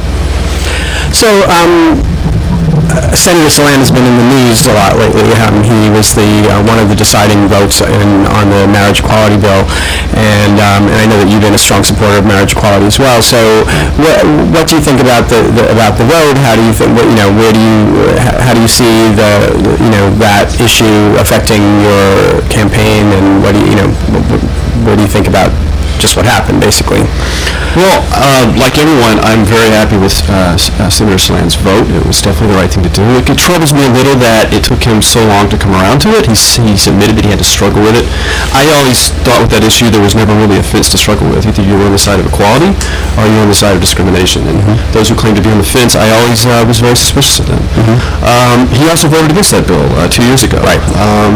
[SPEAKER 4] So, um, uh, Senator Saland has been in the news a lot lately. Um, he was the uh, one of the deciding votes in, on the marriage equality bill, and um, and I know that you've been a strong supporter of marriage equality as well. So, what, what do you think about the, the about the vote? How do you think? What, you know, where do you how do you see the you know that issue affecting your campaign, and what do you you know what, what do you think about just what happened, basically?
[SPEAKER 1] Well, uh, like everyone, I'm very happy with uh, S- uh, Senator Saland's vote. It was definitely the right thing to do. It, it troubles me a little that it took him so long to come around to it. He's, he's admitted that he had to struggle with it. I always thought with that issue there was never really a fence to struggle with. Either you were on the side of equality or you were on the side of discrimination. And those who claim to be on the fence, I always uh, was very suspicious of them. Um, he also voted against that bill uh, two years ago. Right. Um,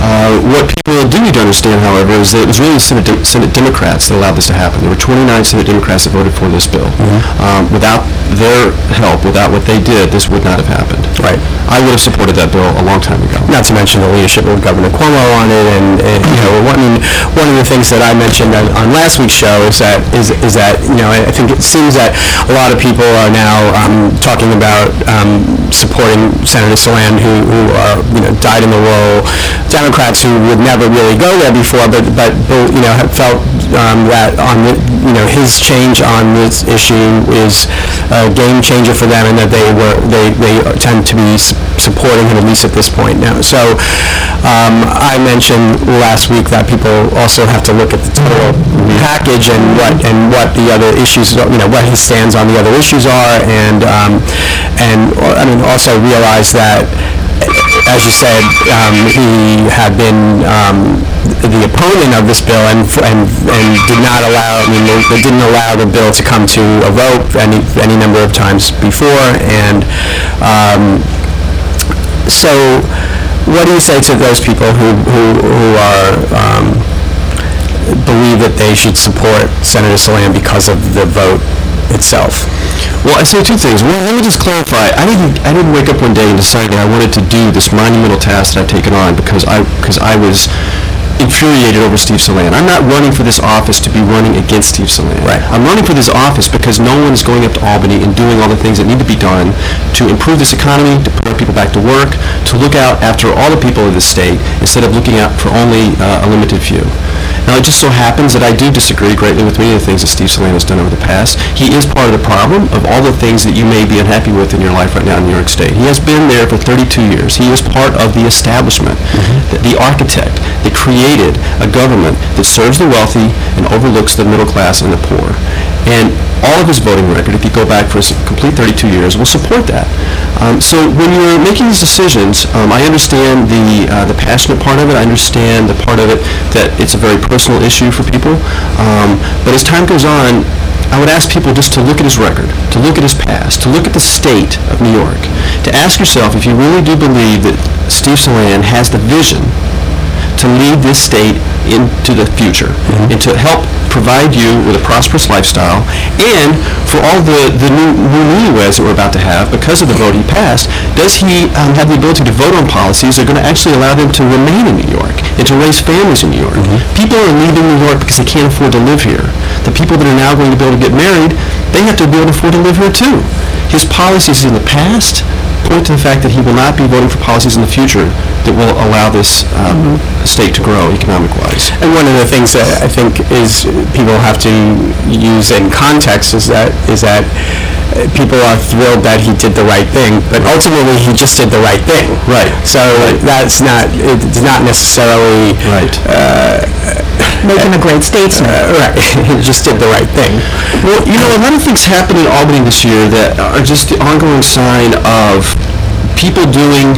[SPEAKER 5] Uh, what people do need to understand, however, is that it was really the Senate, De- Senate Democrats that allowed this to happen. There were twenty-nine Senate Democrats that voted for this bill. Um, without their help, without what they did, this would not have happened.
[SPEAKER 4] Right.
[SPEAKER 5] I would have supported that bill a long time ago.
[SPEAKER 4] Not to mention the leadership of Governor Cuomo on it, and, and you know, one, I mean, one of the things that I mentioned on, on last week's show is that is is that you know I think it seems that a lot of people are now um, talking about um, supporting Senator Saland, who, who are you know dyed in the wool Democrats who would never really go there before, but but you know have felt um, that on the you know his change on this issue is a game changer for them, and that they were they they tend to be su- supporting him, at least at this point now. So um, I mentioned last week that people also have to look at the total package and what and what the other issues, you know, what his stands on the other issues are, and um, and uh, I mean also realize that, as you said, um, he had been um, the opponent of this bill and and and did not allow. I mean, they, they didn't allow the bill to come to a vote any any number of times before, and um, so. What do you say to those people who who, who are um, believe that they should support Senator Saland because of the vote itself?
[SPEAKER 5] Well, I say two things. Well, let me just clarify. I didn't I didn't wake up one day and decide that I wanted to do this monumental task that I've taken on because I because I was infuriated over Steve Saland. I'm not running for this office to be running against Steve Saland.
[SPEAKER 4] Right.
[SPEAKER 5] I'm running for this office because no one is going up to Albany and doing all the things that need to be done to improve this economy, to put our people back to work, to look out after all the people of the state instead of looking out for only uh, a limited few. Now, it just so happens that I do disagree greatly with many of the things that Steve Saland has done over the past. He is part of the problem of all the things that you may be unhappy with in your life right now in New York State. He has been there for thirty-two years. He is part of the establishment, the, the architect that created a government that serves the wealthy and overlooks the middle class and the poor. And all of his voting record, if you go back for a complete thirty-two years, will support that. Um, so when you're making these decisions, um, I understand the uh, the passionate part of it. I understand the part of it that it's a very personal issue for people. Um, but as time goes on, I would ask people just to look at his record, to look at his past, to look at the state of New York, to ask yourself if you really do believe that Steve Saland has the vision to lead this state into the future, mm-hmm. and to help provide you with a prosperous lifestyle, and for all the, the new, new newlyweds that we're about to have because of the vote he passed, does he um, have the ability to vote on policies that are going to actually allow them to remain in New York and to raise families in New York? Mm-hmm. People are leaving New York because they can't afford to live here. The people that are now going to be able to get married, they have to be able to afford to live here too. His policies in the past point to the fact that he will not be voting for policies in the future that will allow this um, mm-hmm. state to grow economic-wise.
[SPEAKER 4] And one of the things that I think is people have to use in context is that is that people are thrilled that he did the right thing, but ultimately he just did the right thing.
[SPEAKER 5] Right.
[SPEAKER 4] So right. that's not it's not necessarily
[SPEAKER 5] right.
[SPEAKER 4] Uh,
[SPEAKER 2] making a great statesman.
[SPEAKER 4] Uh, right. He just did the right thing.
[SPEAKER 5] Well, you know, a lot of things happen in Albany this year that are just the ongoing sign of people doing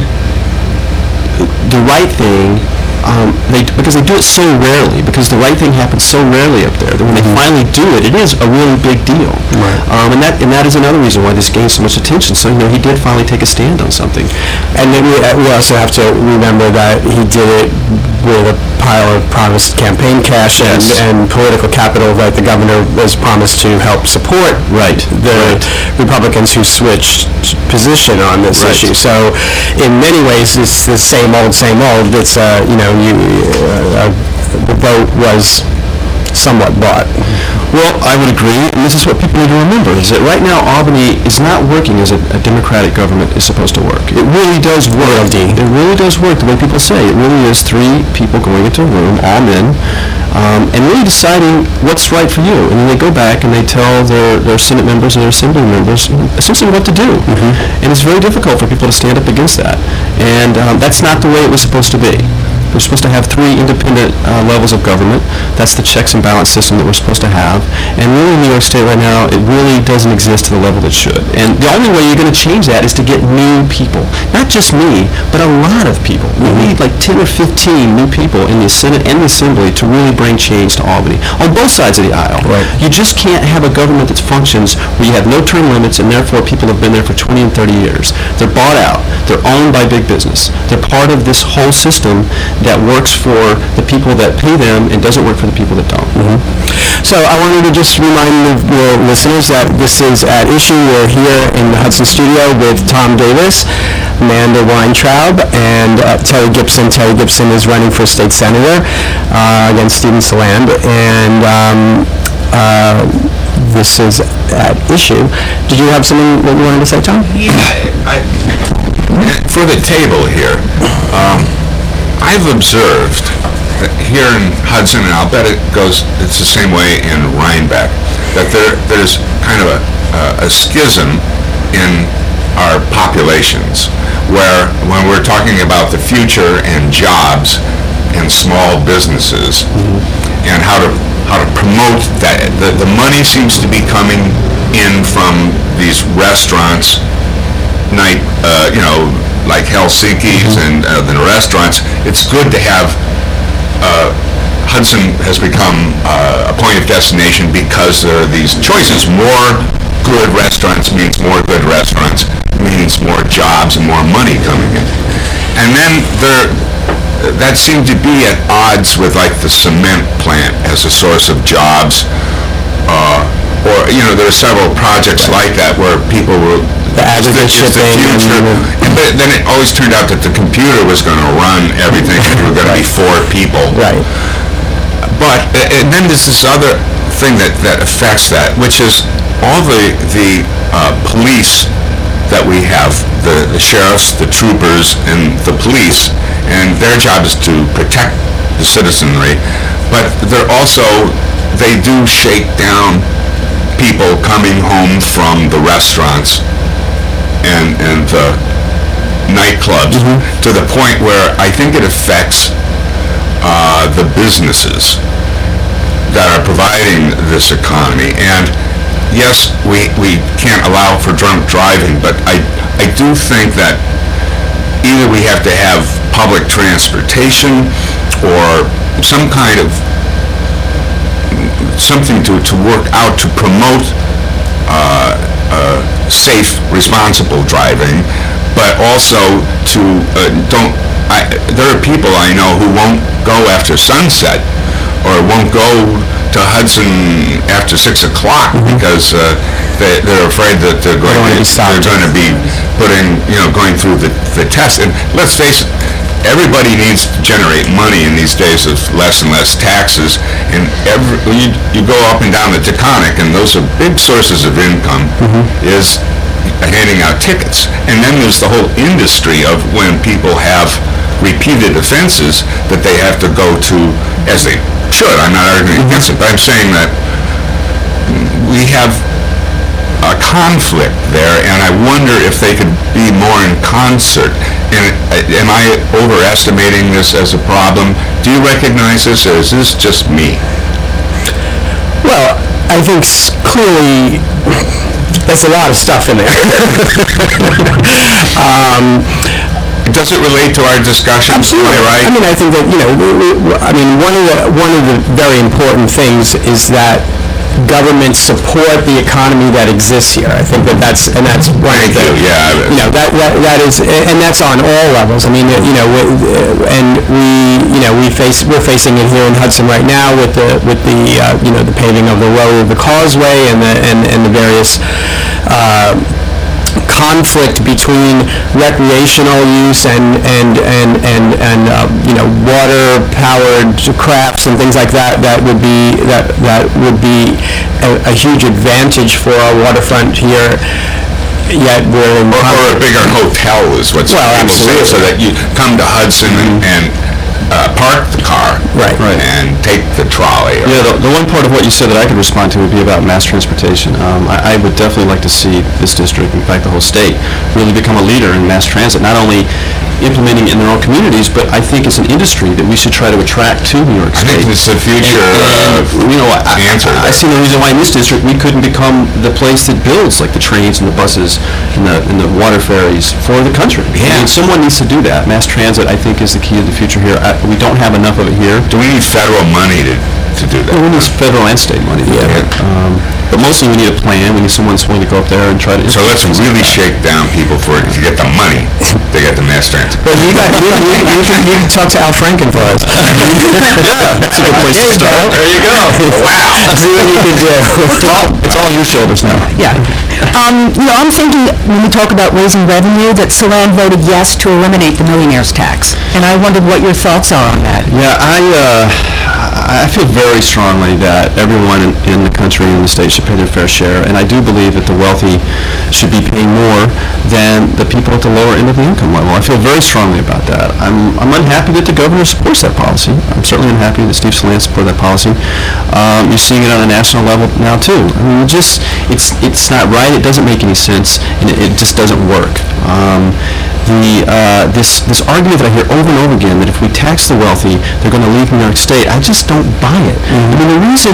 [SPEAKER 5] the right thing, um, they, because they do it so rarely, because the right thing happens so rarely up there, that when they finally do it, it is a really big deal.
[SPEAKER 4] Right.
[SPEAKER 5] Um, and that and that is another reason why this gained so much attention. So, you know, he did finally take a stand on something.
[SPEAKER 4] And then we, uh, we also have to remember that he did it with a pile of promised campaign cash and,
[SPEAKER 5] Yes.
[SPEAKER 4] and political capital that the governor was promised to help support
[SPEAKER 5] Right.
[SPEAKER 4] the
[SPEAKER 5] Right.
[SPEAKER 4] Republicans who switched position on this
[SPEAKER 5] Right.
[SPEAKER 4] issue. So in many ways, it's the same old, same old. It's, uh, you know, you, uh, the vote was somewhat bought.
[SPEAKER 5] Well, I would agree, and this is what people need to remember, is that right now Albany is not working as a, a democratic government is supposed to work. It really does work. It really does work the way people say. It really is three people going into a room, all men, um, and really deciding what's right for you. And then they go back and they tell their, their Senate members and their Assembly members essentially what to do. Mm-hmm. And it's very difficult for people to stand up against that. And um, that's not the way it was supposed to be. We're supposed to have three independent uh, levels of government. That's the checks and balance system that we're supposed to have. And really in New York State right now, it really doesn't exist to the level it should. And the only way you're going to change that is to get new people. Not just me, but a lot of people. We need like ten or fifteen new people in the Senate and the Assembly to really bring change to Albany. On both sides of the aisle.
[SPEAKER 4] Right.
[SPEAKER 5] You just can't have a government that functions where you have no term limits and therefore people have been there for twenty and thirty years. They're bought out. They're owned by big business. They're part of this whole system that works for the people that pay them and doesn't work for the people that don't.
[SPEAKER 4] So I wanted to just remind the the listeners that this is At Issue. We're here in the Hudson studio with Tom Davis, Amanda Weintraub, and uh, Terry Gibson. Terry Gibson is running for state senator uh, against Stephen Saland, and um, uh, this is At Issue. Did you have something that you wanted to say, Tom?
[SPEAKER 3] Yeah, I, for the table here, um, I've observed that here in Hudson, and I'll bet it goes, it's the same way in Rhinebeck, that there, there's kind of a, a schism in our populations, where when we're talking about the future and jobs and small businesses, and how to how to promote that, the, the money seems to be coming in from these restaurants, night, uh, you know, like Helsinki's and uh, the restaurants. It's good to have, uh, Hudson has become uh, a point of destination because there are these choices. More good restaurants means more good restaurants, means more jobs and more money coming in. And then there, that seemed to be at odds with like the cement plant as a source of jobs. Uh, or, you know, there are several projects like that where people were,
[SPEAKER 4] The aggregate
[SPEAKER 3] it's the
[SPEAKER 4] shipping and-
[SPEAKER 3] future. And but then it always turned out that the computer was going to run everything, and there were going to be four people.
[SPEAKER 4] Right.
[SPEAKER 3] But, uh, and then there's this other thing that, that affects that, which is all the, the uh, police that we have, the, the sheriffs, the troopers, and the police, and their job is to protect the citizenry, but they're also, they do shake down people coming home from the restaurants and, and the nightclubs, to the point where I think it affects uh, the businesses that are providing this economy. And yes, we, we can't allow for drunk driving, but I, I do think that either we have to have public transportation or some kind of something to, to work out to promote uh, uh, safe, responsible driving, but also to uh, don't. I, there are people I know who won't go after sunset or won't go to Hudson after six o'clock because uh, they, they're afraid that they're going
[SPEAKER 4] wanna
[SPEAKER 3] to
[SPEAKER 4] be stopped.
[SPEAKER 3] they're going to be putting you know going through the, the test. And let's face it, everybody needs to generate money in these days of less and less taxes, and every, you, you go up and down the Taconic, and those are big sources of income, is handing out tickets. And then there's the whole industry of when people have repeated offenses that they have to go to, as they should, I'm not arguing against it, but I'm saying that we have a conflict there, and I wonder if they could be more in concert. And uh, am I overestimating this as a problem? Do you recognize this, or is this just me?
[SPEAKER 4] Well, I think s- clearly there's a lot of stuff in there. um,
[SPEAKER 3] Does it relate to our discussion?
[SPEAKER 4] Absolutely.
[SPEAKER 3] Am I right?
[SPEAKER 4] I mean, I think that, you know, we, we, I mean, one of the, one of the very important things is that governments support the economy that exists here. I think that that's, and that's one of
[SPEAKER 3] Thank
[SPEAKER 4] the,
[SPEAKER 3] you, yeah.
[SPEAKER 4] you know, that, that, that is, and that's on all levels. I mean, you know, we- and we, you know, we face, we're facing it here in Hudson right now with the, with the, uh, you know, the paving of the road, the causeway, and the, and, and the various, uh, conflict between recreational use and and and and, and uh, you know, water powered crafts and things like that that would be that that would be a, a huge advantage for our waterfront here. Yet we're in
[SPEAKER 3] Or, or a bigger hotel is what some
[SPEAKER 4] Well,
[SPEAKER 3] people say, so
[SPEAKER 4] absolutely.
[SPEAKER 3] that you come to Hudson and, and uh, park the car.
[SPEAKER 4] Right.
[SPEAKER 5] Right.
[SPEAKER 3] And take the trolley. or-
[SPEAKER 5] Yeah, the, the one part of what you said that I could respond to would be about mass transportation. Um, I, I would definitely like to see this district, in fact the whole state, really become a leader in mass transit, not only implementing in their own communities, but I think it's an industry that we should try to attract to New York
[SPEAKER 3] I
[SPEAKER 5] State.
[SPEAKER 3] think it's the future
[SPEAKER 5] And,
[SPEAKER 3] of
[SPEAKER 5] you know, I,
[SPEAKER 3] answer
[SPEAKER 5] I, I
[SPEAKER 3] there.
[SPEAKER 5] see no reason why in this district we couldn't become the place that builds like the trains and the buses and the, and the water ferries for the country. I
[SPEAKER 3] Yeah.
[SPEAKER 5] mean, someone needs to do that. Mass transit, I think, is the key to the future here. I, we don't have enough of it here.
[SPEAKER 3] Do we need federal money to to do that.
[SPEAKER 5] Well, we need federal and state money. Yeah. Um, but mostly we need a plan. We need someone willing to go up there and try to...
[SPEAKER 3] So let's really shake down people for it to get the money to get the mass transit.
[SPEAKER 4] Well, you got, you, you, you can, you can talk to Al Franken for us.
[SPEAKER 5] Yeah, that's a good place to start.
[SPEAKER 3] There you go. Wow.
[SPEAKER 4] See what you can do.
[SPEAKER 5] It's all, it's all your shoulders now.
[SPEAKER 2] Yeah. Um, you know, I'm thinking, when we talk about raising revenue, that Silan voted yes to eliminate the millionaire's tax. And I wondered what your thoughts are on that.
[SPEAKER 5] Yeah, I, uh, I feel very strongly that everyone in, in the country and the state should pay their fair share, and I do believe that the wealthy should be paying more than the people at the lower end of the income level. I feel very strongly about that. I'm, I'm unhappy that the governor supports that policy. I'm certainly unhappy that Steve Silan supports that policy. Um, you're seeing it on a national level now, too. I mean, it just, it's, it's not right, it doesn't make any sense, and it, it just doesn't work. Um, the uh, this this argument that I hear over and over again that if we tax the wealthy, they're going to leave New York State, I just don't buy it. Mm-hmm. I mean, the reason,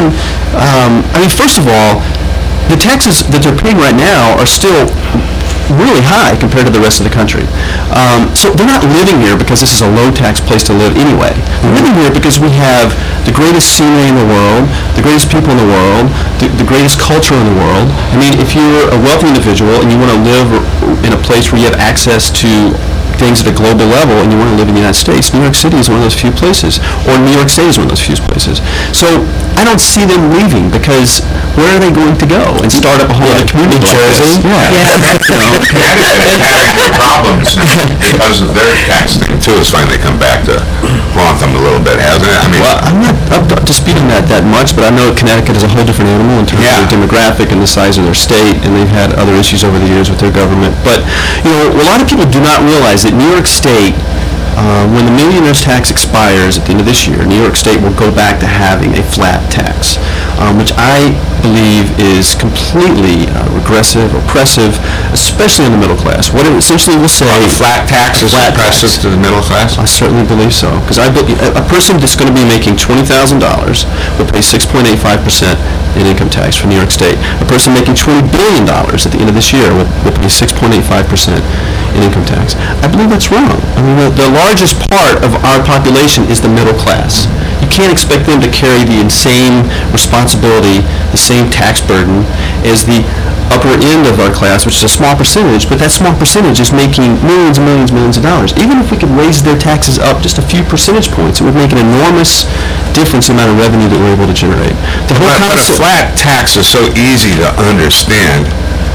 [SPEAKER 5] um, I mean, first of all, the taxes that they're paying right now are still really high compared to the rest of the country. Um, so they're not living here because this is a low-tax place to live anyway. They're living here because we have the greatest scenery in the world, the greatest people in the world, the, the greatest culture in the world. I mean, if you're a wealthy individual and you want to live in a place where you have access to things at a global level and you want to live in the United States, New York City is one of those few places, or New York State is one of those few places. So I don't see them leaving because where are they going to go and start up a whole other community?
[SPEAKER 4] New Jersey?
[SPEAKER 5] Yeah.
[SPEAKER 3] Connecticut is having their problems because of their tax thing too. It's finally come back to haunt them a little bit, hasn't it? I mean,
[SPEAKER 5] Well, I'm not up to disputing that that much, but I know Connecticut is a whole different animal in terms
[SPEAKER 3] Yeah.
[SPEAKER 5] of their demographic and the size of their state, and they've had other issues over the years with their government. But, you know, a lot of people do not realize that New York State, uh, when the millionaire's tax expires at the end of this year, New York State will go back to having a flat tax, um, which I believe is completely uh, regressive, oppressive, especially in the middle class. What it essentially will say...
[SPEAKER 3] a flat tax is
[SPEAKER 5] Flat
[SPEAKER 3] oppressive
[SPEAKER 5] tax.
[SPEAKER 3] to the middle class?
[SPEAKER 5] I certainly believe so, because I believe a a person that's going to be making twenty thousand dollars will pay six point eight five percent in income tax for New York State. A person making twenty billion dollars at the end of this year will, will pay six point eight five percent in income tax. I believe that's wrong. I mean, the, the largest part of our population is the middle class. You can't expect them to carry the insane responsibility, the same tax burden as the upper end of our class, which is a small percentage, but that small percentage is making millions and millions and millions of dollars. Even if we could raise their taxes up just a few percentage points, it would make an enormous difference in the amount of revenue that we're able to generate. The whole
[SPEAKER 3] But, but a
[SPEAKER 5] concept...
[SPEAKER 3] flat tax is so easy to understand,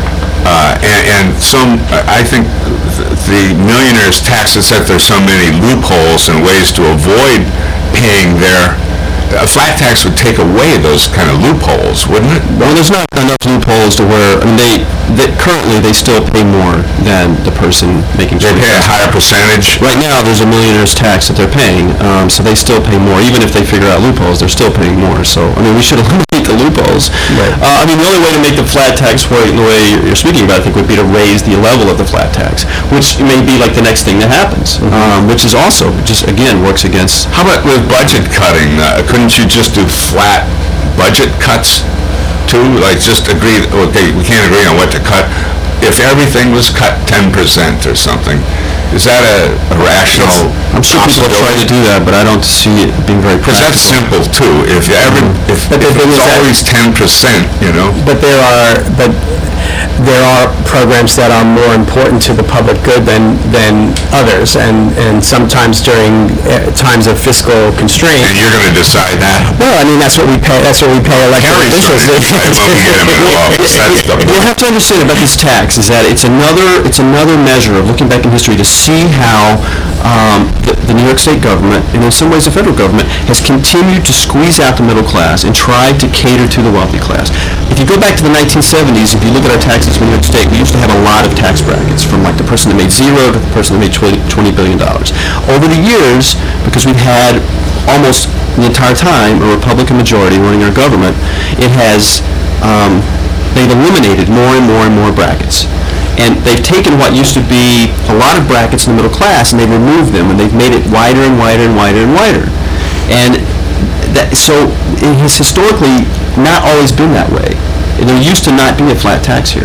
[SPEAKER 3] uh, and, and some, I think th- the millionaires' tax is that there's so many loopholes and ways to avoid paying their, a flat tax would take away those kind of loopholes, wouldn't it?
[SPEAKER 5] Well, there's not enough loopholes to where, I mean, they, they, currently, they still pay more than the person making
[SPEAKER 3] They
[SPEAKER 5] twenty
[SPEAKER 3] pay a
[SPEAKER 5] thousand.
[SPEAKER 3] higher percentage.
[SPEAKER 5] Right now, there's a millionaire's tax that they're paying, um, so they still pay more. Even if they figure out loopholes, they're still paying more. So, I mean, we should eliminate the loopholes.
[SPEAKER 4] Right.
[SPEAKER 5] Uh, I mean, the only way to make the flat tax work the way you're speaking about, I think, would be to raise the level of the flat tax, which may be like the next thing that happens, um, which is also, just, again, works against...
[SPEAKER 3] How about with budget cutting? Uh, couldn't you just do flat budget cuts too? Like just agree, okay, we can't agree on what to cut. If everything was cut ten percent or something, is that a, a rational
[SPEAKER 5] I'm sure people have tried to do that, but I don't see it being very
[SPEAKER 3] Because that's
[SPEAKER 5] practical.
[SPEAKER 3] simple too. If you ever, if,
[SPEAKER 4] But the
[SPEAKER 3] if
[SPEAKER 4] thing
[SPEAKER 3] it's
[SPEAKER 4] is that-
[SPEAKER 3] always ten percent, you know?
[SPEAKER 4] But there are, but there are programs that are more important to the public good than, than others, and, and sometimes during uh, times of fiscal constraint.
[SPEAKER 3] And you're gonna decide that?
[SPEAKER 4] Well, I mean, that's what we pay, that's what we pay elected
[SPEAKER 3] Kerry's
[SPEAKER 4] officials.
[SPEAKER 3] gonna decide when we get him in office. That's the
[SPEAKER 5] What you have to understand about this tax is that it's another, it's another measure of looking back in history to see how um, the, the New York State government, and in some ways the federal government, has continued to squeeze out the middle class and tried to cater to the wealthy class. If you go back to the nineteen seventies, if you look at our taxes in New York State, we used to have a lot of tax brackets, from like the person that made zero to the person that made twenty billion dollars. Over the years, because we've had almost the entire time a Republican majority running our government, it has, um, they've eliminated more and more and more brackets. And they've taken what used to be a lot of brackets in the middle class, and they've removed them, and they've made it wider and wider and wider and wider. And that, so it has historically not always been that way. There used to not be a flat tax here.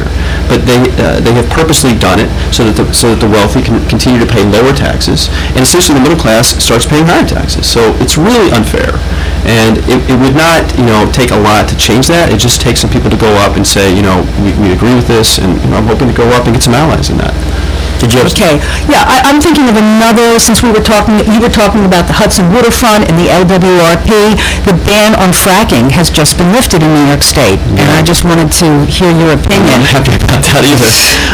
[SPEAKER 5] but they uh, they have purposely done it so that the, so that the wealthy can continue to pay lower taxes, and essentially the middle class starts paying higher taxes. So it's really unfair, and it, it would not, you know, take a lot to change that. It just takes some people to go up and say, you know, we, we agree with this, and you know, I'm hoping to go up and get some allies in that.
[SPEAKER 4] Did you have...
[SPEAKER 2] Okay, yeah, I, I'm thinking of another, since we were talking, you were talking about the Hudson Waterfront and the L W R P, the ban on fracking has just been lifted in New York State, and I just wanted to hear your opinion.
[SPEAKER 5] I'm not happy about that either.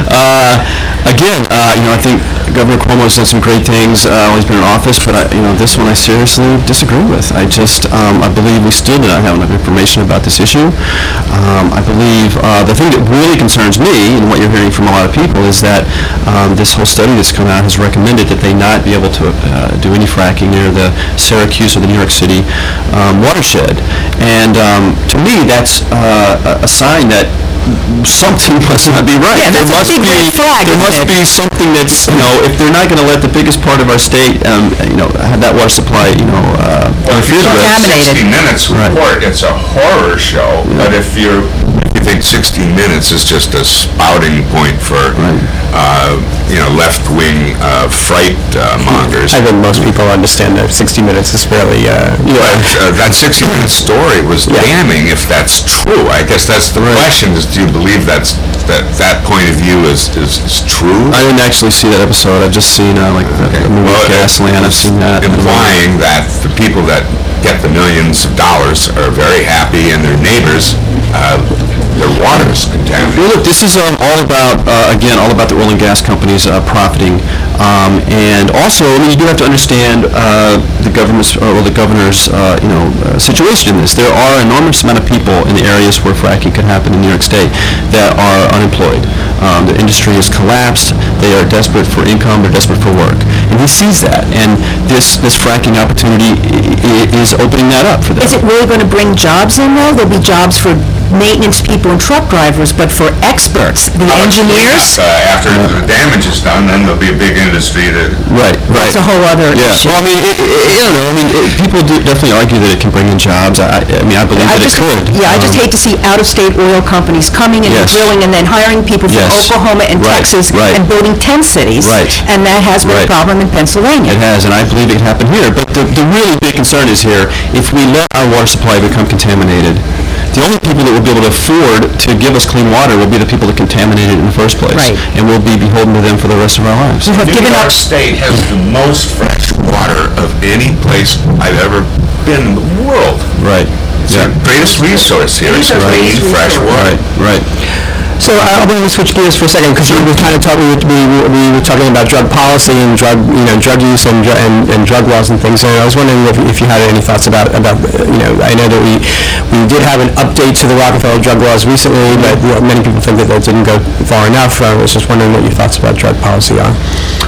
[SPEAKER 5] Uh, again, uh, you know, I think Governor Cuomo's done some great things uh, while he's been in office, but I, you know, this one I seriously disagree with. I just, um, I believe we still do not have enough information about this issue. Um, I believe uh, the thing that really concerns me, and what you're hearing from a lot of people, is that um, this whole study that's come out has recommended that they not be able to uh, do any fracking near the Syracuse or the New York City um, watershed. And um, to me, that's uh, a a sign that something must not be right.
[SPEAKER 2] Yeah, that's
[SPEAKER 5] there
[SPEAKER 2] a
[SPEAKER 5] must
[SPEAKER 2] big
[SPEAKER 5] be
[SPEAKER 2] red flag,
[SPEAKER 5] there
[SPEAKER 2] isn't
[SPEAKER 5] must
[SPEAKER 2] it?
[SPEAKER 5] be something that's, you know, if they're not going to let the biggest part of our state, um, you know, have that water supply, you know, uh,
[SPEAKER 3] Well, if you
[SPEAKER 5] interfered
[SPEAKER 3] look
[SPEAKER 5] with.
[SPEAKER 3] at
[SPEAKER 2] Contaminated.
[SPEAKER 3] sixty minutes
[SPEAKER 5] Right.
[SPEAKER 3] report, it's a horror show, but if you're, if you think sixty minutes is just a spouting point for, uh, you know, left-wing uh, fright uh, mongers,
[SPEAKER 4] I think most people understand that sixty minutes is fairly, uh, you know,
[SPEAKER 3] but uh, that sixty-minute story was
[SPEAKER 4] Yeah.
[SPEAKER 3] damning if that's true. I guess that's the question, is do you believe that's, that that point of view is, is is true?
[SPEAKER 5] I didn't actually see that episode. I've just seen uh, like the, the movie
[SPEAKER 3] Well, it-
[SPEAKER 5] Gasland. I've seen that.
[SPEAKER 3] Implying that the people that get the millions of dollars are very happy, and their neighbors, uh, their water's contaminated.
[SPEAKER 5] Well, look, this is um, all about, uh, again, all about the oil and gas companies uh, profiting. Um, and also, I mean, you do have to understand uh, the government's, or the governor's, uh, you know, uh, situation in this. There are an enormous amount of people in the areas where fracking could happen in New York State that are unemployed. Um, the industry has collapsed. They are desperate for income. They're desperate for work. And he sees that. And this, this fracking opportunity i- i- is opening that up for them.
[SPEAKER 2] Is it really going to bring jobs in, though? There'll be jobs for maintenance people and truck drivers, but for experts, the
[SPEAKER 3] How much
[SPEAKER 2] engineers,
[SPEAKER 3] cleanup, uh, After the damage is done, then there'll be a big industry to...
[SPEAKER 5] Right, right.
[SPEAKER 2] that's a whole other
[SPEAKER 5] Yeah,
[SPEAKER 2] issue.
[SPEAKER 5] well, I mean, it, it, I don't know, I mean, it, people do definitely argue that it can bring in jobs. I, I mean, I believe
[SPEAKER 2] I
[SPEAKER 5] that it
[SPEAKER 2] just,
[SPEAKER 5] could.
[SPEAKER 2] yeah, I just
[SPEAKER 5] Um,
[SPEAKER 2] hate to see out-of-state oil companies coming in and
[SPEAKER 5] Yes.
[SPEAKER 2] drilling and then hiring people from
[SPEAKER 5] Yes.
[SPEAKER 2] Oklahoma and
[SPEAKER 5] Right,
[SPEAKER 2] Texas
[SPEAKER 5] right.
[SPEAKER 2] and building tent cities.
[SPEAKER 5] Right.
[SPEAKER 2] And that has been a
[SPEAKER 5] Right.
[SPEAKER 2] problem in Pennsylvania.
[SPEAKER 5] It has, and I believe it can happen here. But the, the really big concern is here, if we let our water supply become contaminated, the only people that will be able to afford to give us clean water will be the people that contaminated it in the first place.
[SPEAKER 2] Right.
[SPEAKER 5] And we'll be beholden to them for the rest of our lives.
[SPEAKER 2] We have
[SPEAKER 3] New
[SPEAKER 2] given up,
[SPEAKER 3] York State has the most fresh water of any place I've ever been in the world.
[SPEAKER 5] Right.
[SPEAKER 3] It's the greatest resource here, is clean, fresh water.
[SPEAKER 5] Right, right.
[SPEAKER 4] So uh, I want to switch gears for a second, because we were kind of talking, we, we, we were talking about drug policy and drug, you know, drug use and, dr- and, and drug laws and things, and I was wondering if, if you had any thoughts about, about, uh, you know, I know that we, we did have an update to the Rockefeller drug laws recently, but you know, many people think that that didn't go far enough. I was just wondering what your thoughts about drug policy are.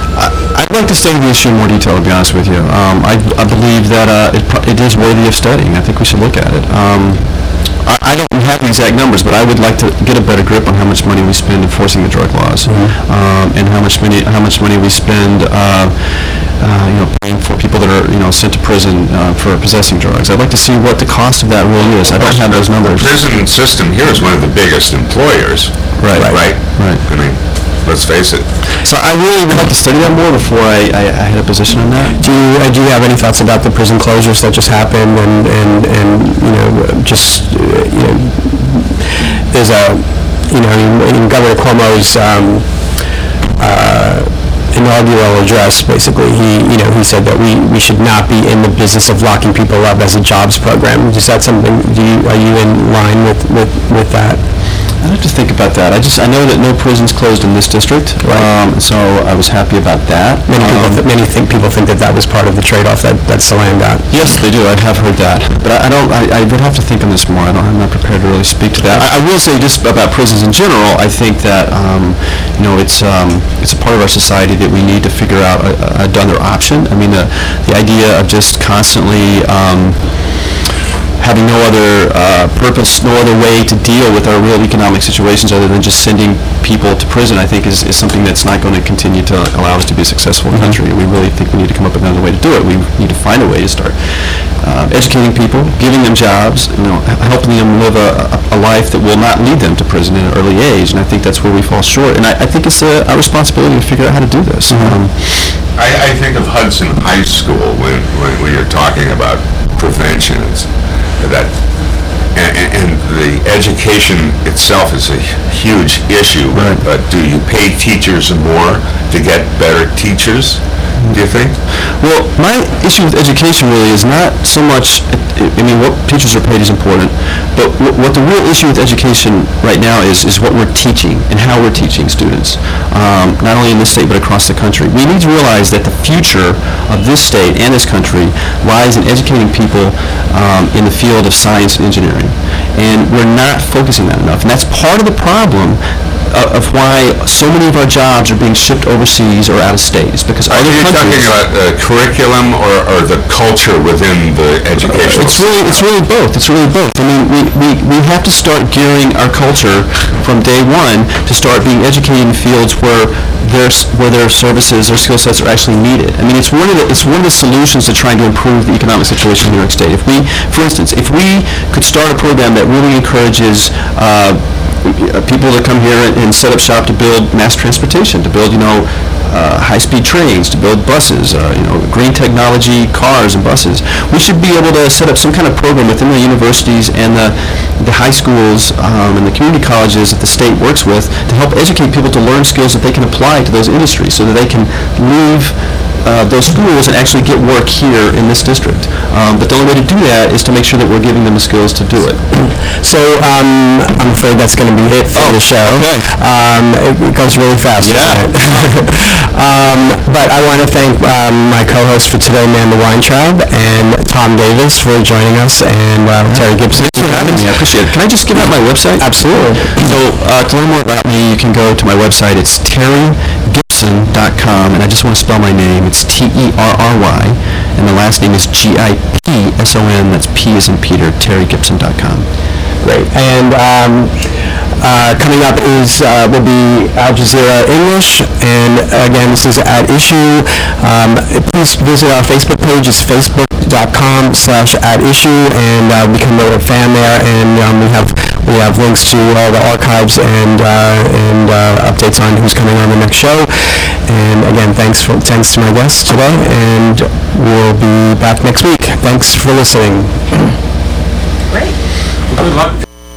[SPEAKER 5] I'd like to study the issue in more detail, to be honest with you. Um, I, I believe that uh, it, pro- it is worthy of studying. I think we should look at it. Um, I, I don't have the exact numbers, but I would like to get a better grip on how much money we spend enforcing the drug laws, um, and how much money how much money we spend, uh, uh, you know, paying for people that are, you know, sent to prison uh, for possessing drugs. I'd like to see what the cost of that really is. I don't have those numbers.
[SPEAKER 3] The prison system here is one of the biggest employers.
[SPEAKER 5] Right.
[SPEAKER 3] Right?
[SPEAKER 5] Right.
[SPEAKER 3] I mean, let's face it.
[SPEAKER 5] So I really would like to study that more before I, I, I had a position on that.
[SPEAKER 4] Do you, uh, do you have any thoughts about the prison closures that just happened, and, and, and, you know, just, uh, you know, there's a, you know, in in Governor Cuomo's, um, uh, inaugural address, basically, he, you know, he said that we, we should not be in the business of locking people up as a jobs program. Is that something, do you, are you in line with, with, with that?
[SPEAKER 5] I'd have to think about that. I just, I know that no prisons closed in this district, um, so I was happy about that.
[SPEAKER 4] Many people,
[SPEAKER 5] Um,
[SPEAKER 4] th- many think, people think that that was part of the trade-off that, that Salam got.
[SPEAKER 5] Yes, they do. I have heard that. But I I don't, I, I would have to think on this more. I don't, I'm not prepared to really speak to that. I, I will say just about prisons in general, I think that, um, you know, it's, um, it's a part of our society that we need to figure out a, a another option. I mean, the, the idea of just constantly, um, having no other uh, purpose, no other way to deal with our real economic situations other than just sending people to prison, I think is, is something that's not going to continue to allow us to be successful in the country. We really think we need to come up with another way to do it. We need to find a way to start uh, educating people, giving them jobs, you know, h- helping them live a, a a life that will not lead them to prison at an early age. And I think that's where we fall short. And I, I think it's a, our responsibility to figure out how to do this. Um,
[SPEAKER 3] I, I think of Hudson High School when, when, when you're talking about prevention. It's that, and, and- and the education itself is a huge issue.
[SPEAKER 5] Right.
[SPEAKER 3] But do you pay teachers more to get better teachers, do you think?
[SPEAKER 5] Well, my issue with education really is not so much, I mean, what teachers are paid is important, but wh- what the real issue with education right now is, is what we're teaching and how we're teaching students, um, not only in this state but across the country. We need to realize that the future of this state and this country lies in educating people um, in the field of science and engineering, and we're not focusing that enough. And that's part of the problem uh, of why so many of our jobs are being shipped overseas or out of state. It's because
[SPEAKER 3] Are
[SPEAKER 5] other
[SPEAKER 3] you talking
[SPEAKER 5] countries...
[SPEAKER 3] about the curriculum or, or the culture within the educational
[SPEAKER 5] It's really, it's really both. It's really both. I mean, we, we, we have to start gearing our culture from day one to start being educated in fields where there's where their services or skill sets are actually needed. I mean, it's one of the it's one of the solutions to trying to improve the economic situation in New York State. If we, for instance, if we could start a program that really encourages uh, people to come here and, and set up shop to build mass transportation, to build, you know, uh, high-speed trains, to build buses, uh, you know, green technology cars and buses. We should be able to set up some kind of program within the universities and the, the high schools um, and the community colleges that the state works with to help educate people to learn skills that they can apply to those industries so that they can leave uh, those schools and actually get work here in this district. Um, but the only way to do that is to make sure that we're giving them the skills to do it.
[SPEAKER 4] So, um, I'm afraid that's going to be it for the show.
[SPEAKER 5] okay.
[SPEAKER 4] Um, it it goes really fast,
[SPEAKER 5] Yeah.
[SPEAKER 4] doesn't it? Um, but I want to thank, um, my co-host for today, Amanda Weintraub, and Tom Davis for joining us, and, uh, Terry Gibson.
[SPEAKER 5] Thanks for having me. I appreciate it. Can I just give out my website?
[SPEAKER 4] Absolutely.
[SPEAKER 5] So, uh, to learn more about me, you can go to my website. It's terry gibson dot com, and I just want to spell my name. It's T E R R Y, and the last name is G I P S O N. That's P as in Peter, terry gibson dot com.
[SPEAKER 4] Great. And um, uh, coming up is, uh, will be Al Jazeera English, and again, this is At Issue. Um, please visit our Facebook page. It's facebook.com slash at issue, and uh, become a fan there, and um, we have we have links to all the archives and uh, and uh, updates on who's coming on the next show. And again, thanks for thanks to my guests today, and we'll be back next week. Thanks for listening.
[SPEAKER 3] Good luck.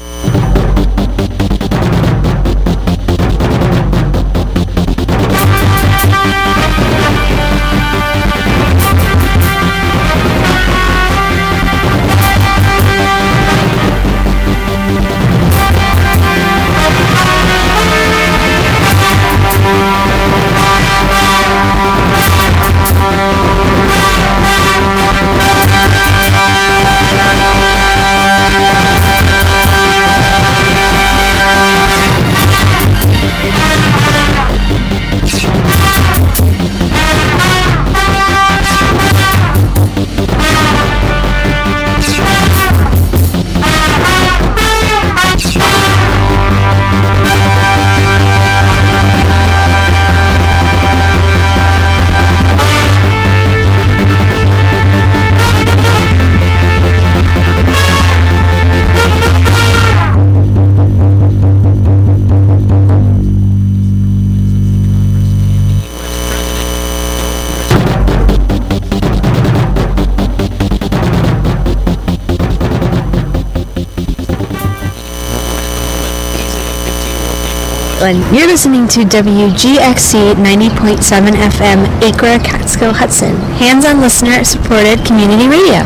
[SPEAKER 6] You're listening to W G X C ninety point seven F M, Acre, Catskill, Hudson. Hands-on listener-supported community radio.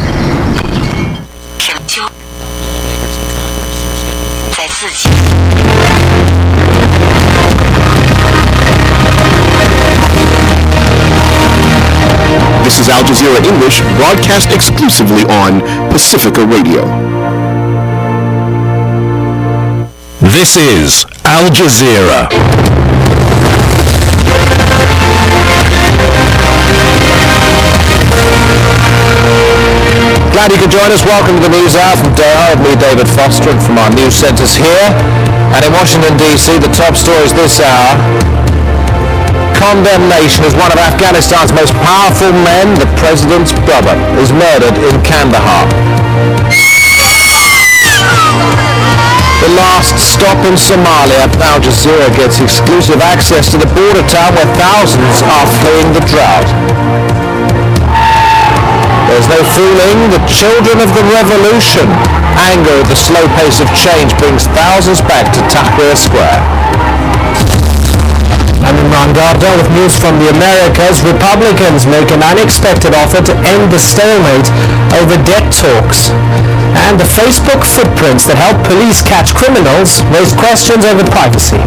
[SPEAKER 7] This is Al Jazeera English, broadcast exclusively on Pacifica Radio.
[SPEAKER 8] This is Al Jazeera.
[SPEAKER 9] Glad you could join us. Welcome to the News Hour from D A R with me, David Foster, and from our news centres here. And in Washington, D C, the top stories this hour. condemnation as one of Afghanistan's most powerful men, the president's brother, is murdered in Kandahar. The last stop in Somalia, Al Jazeera gets exclusive access to the border town where thousands are fleeing the drought. There's no fooling the children of the revolution. Anger at the slow pace of change brings thousands back to Tahrir Square. I'm Imran Gardner with news from the Americas. Republicans make an unexpected offer to end the stalemate over debt talks. And the Facebook footprints that help police catch criminals raise questions over privacy.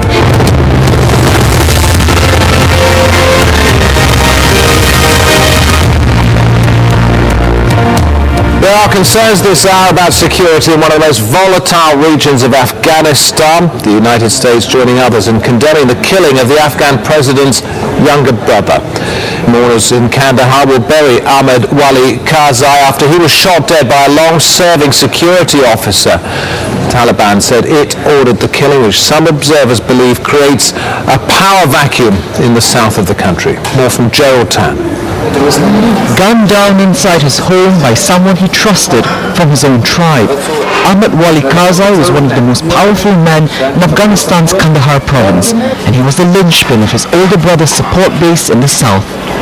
[SPEAKER 9] There are concerns this hour about security in one of the most volatile regions of Afghanistan. The United States joining others in condemning the killing of the Afghan president's younger brother. Mourners in Kandahar will bury Ahmed Wali Karzai after he was shot dead by a long-serving security officer. The Taliban said it ordered the killing, which some observers believe creates a power vacuum in the south of the country. More from Gerald Tan.
[SPEAKER 10] Gunned down inside his home by someone he trusted from his own tribe. Ahmed Wali Karzai was one of the most powerful men in Afghanistan's Kandahar province, and he was the linchpin of his older brother's support base in the south.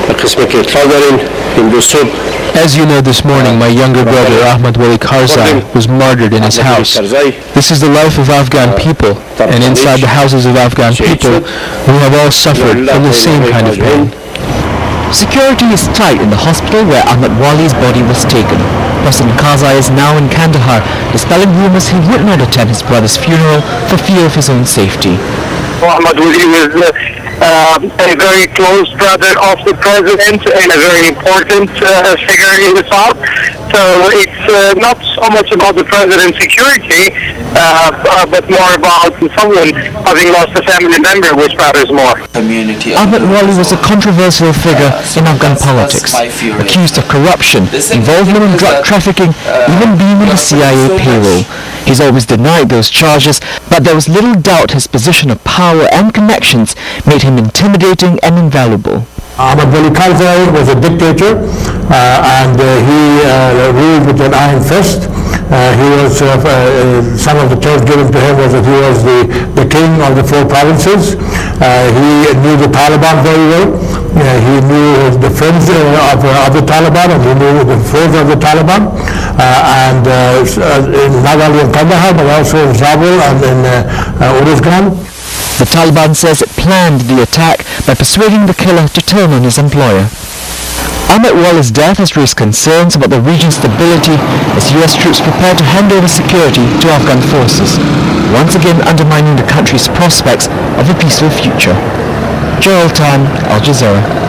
[SPEAKER 11] As you know, this morning, my younger brother Ahmed Wali Karzai was martyred in his house. This is the life of Afghan people, and inside the houses of Afghan people, we have all suffered from the same kind of pain.
[SPEAKER 10] Security is tight in the hospital where Ahmed Wali's body was taken. President Karzai is now in Kandahar, dispelling rumors he would not attend his brother's funeral for fear of his own safety.
[SPEAKER 12] Ahmed Wali was uh, a very close brother of the president and a very important uh, figure in the South. So it's uh, not so much about the president's security, uh, uh, but more about someone having lost a family member, which matters more.
[SPEAKER 10] Ahmed Wali was a controversial figure in Afghan politics, accused of corruption, involvement in drug trafficking, even being on the C I A payroll. He's always denied those charges, but there was little doubt his position of power and connections made him intimidating and invaluable.
[SPEAKER 13] Ahmed Wali Karzai was a dictator, uh, and uh, he uh, ruled with an iron fist. Uh, he was, uh, uh, some of the terms given to him was that he was the, the king of the four provinces. Uh, he knew the Taliban very well. Uh, he knew the friends uh, of, uh, of the Taliban, and he knew the foes of the Taliban. Uh, and uh, in, not only in Kandahar, but also in Zabul and in uh, uh, Uruzgan.
[SPEAKER 10] The Taliban says it planned the attack by persuading the killer to turn on his employer. Ahmed Wali's death has raised concerns about the region's stability as U S troops prepare to hand over security to Afghan forces, once again undermining the country's prospects of a peaceful future. Gerald Tan, Al Jazeera.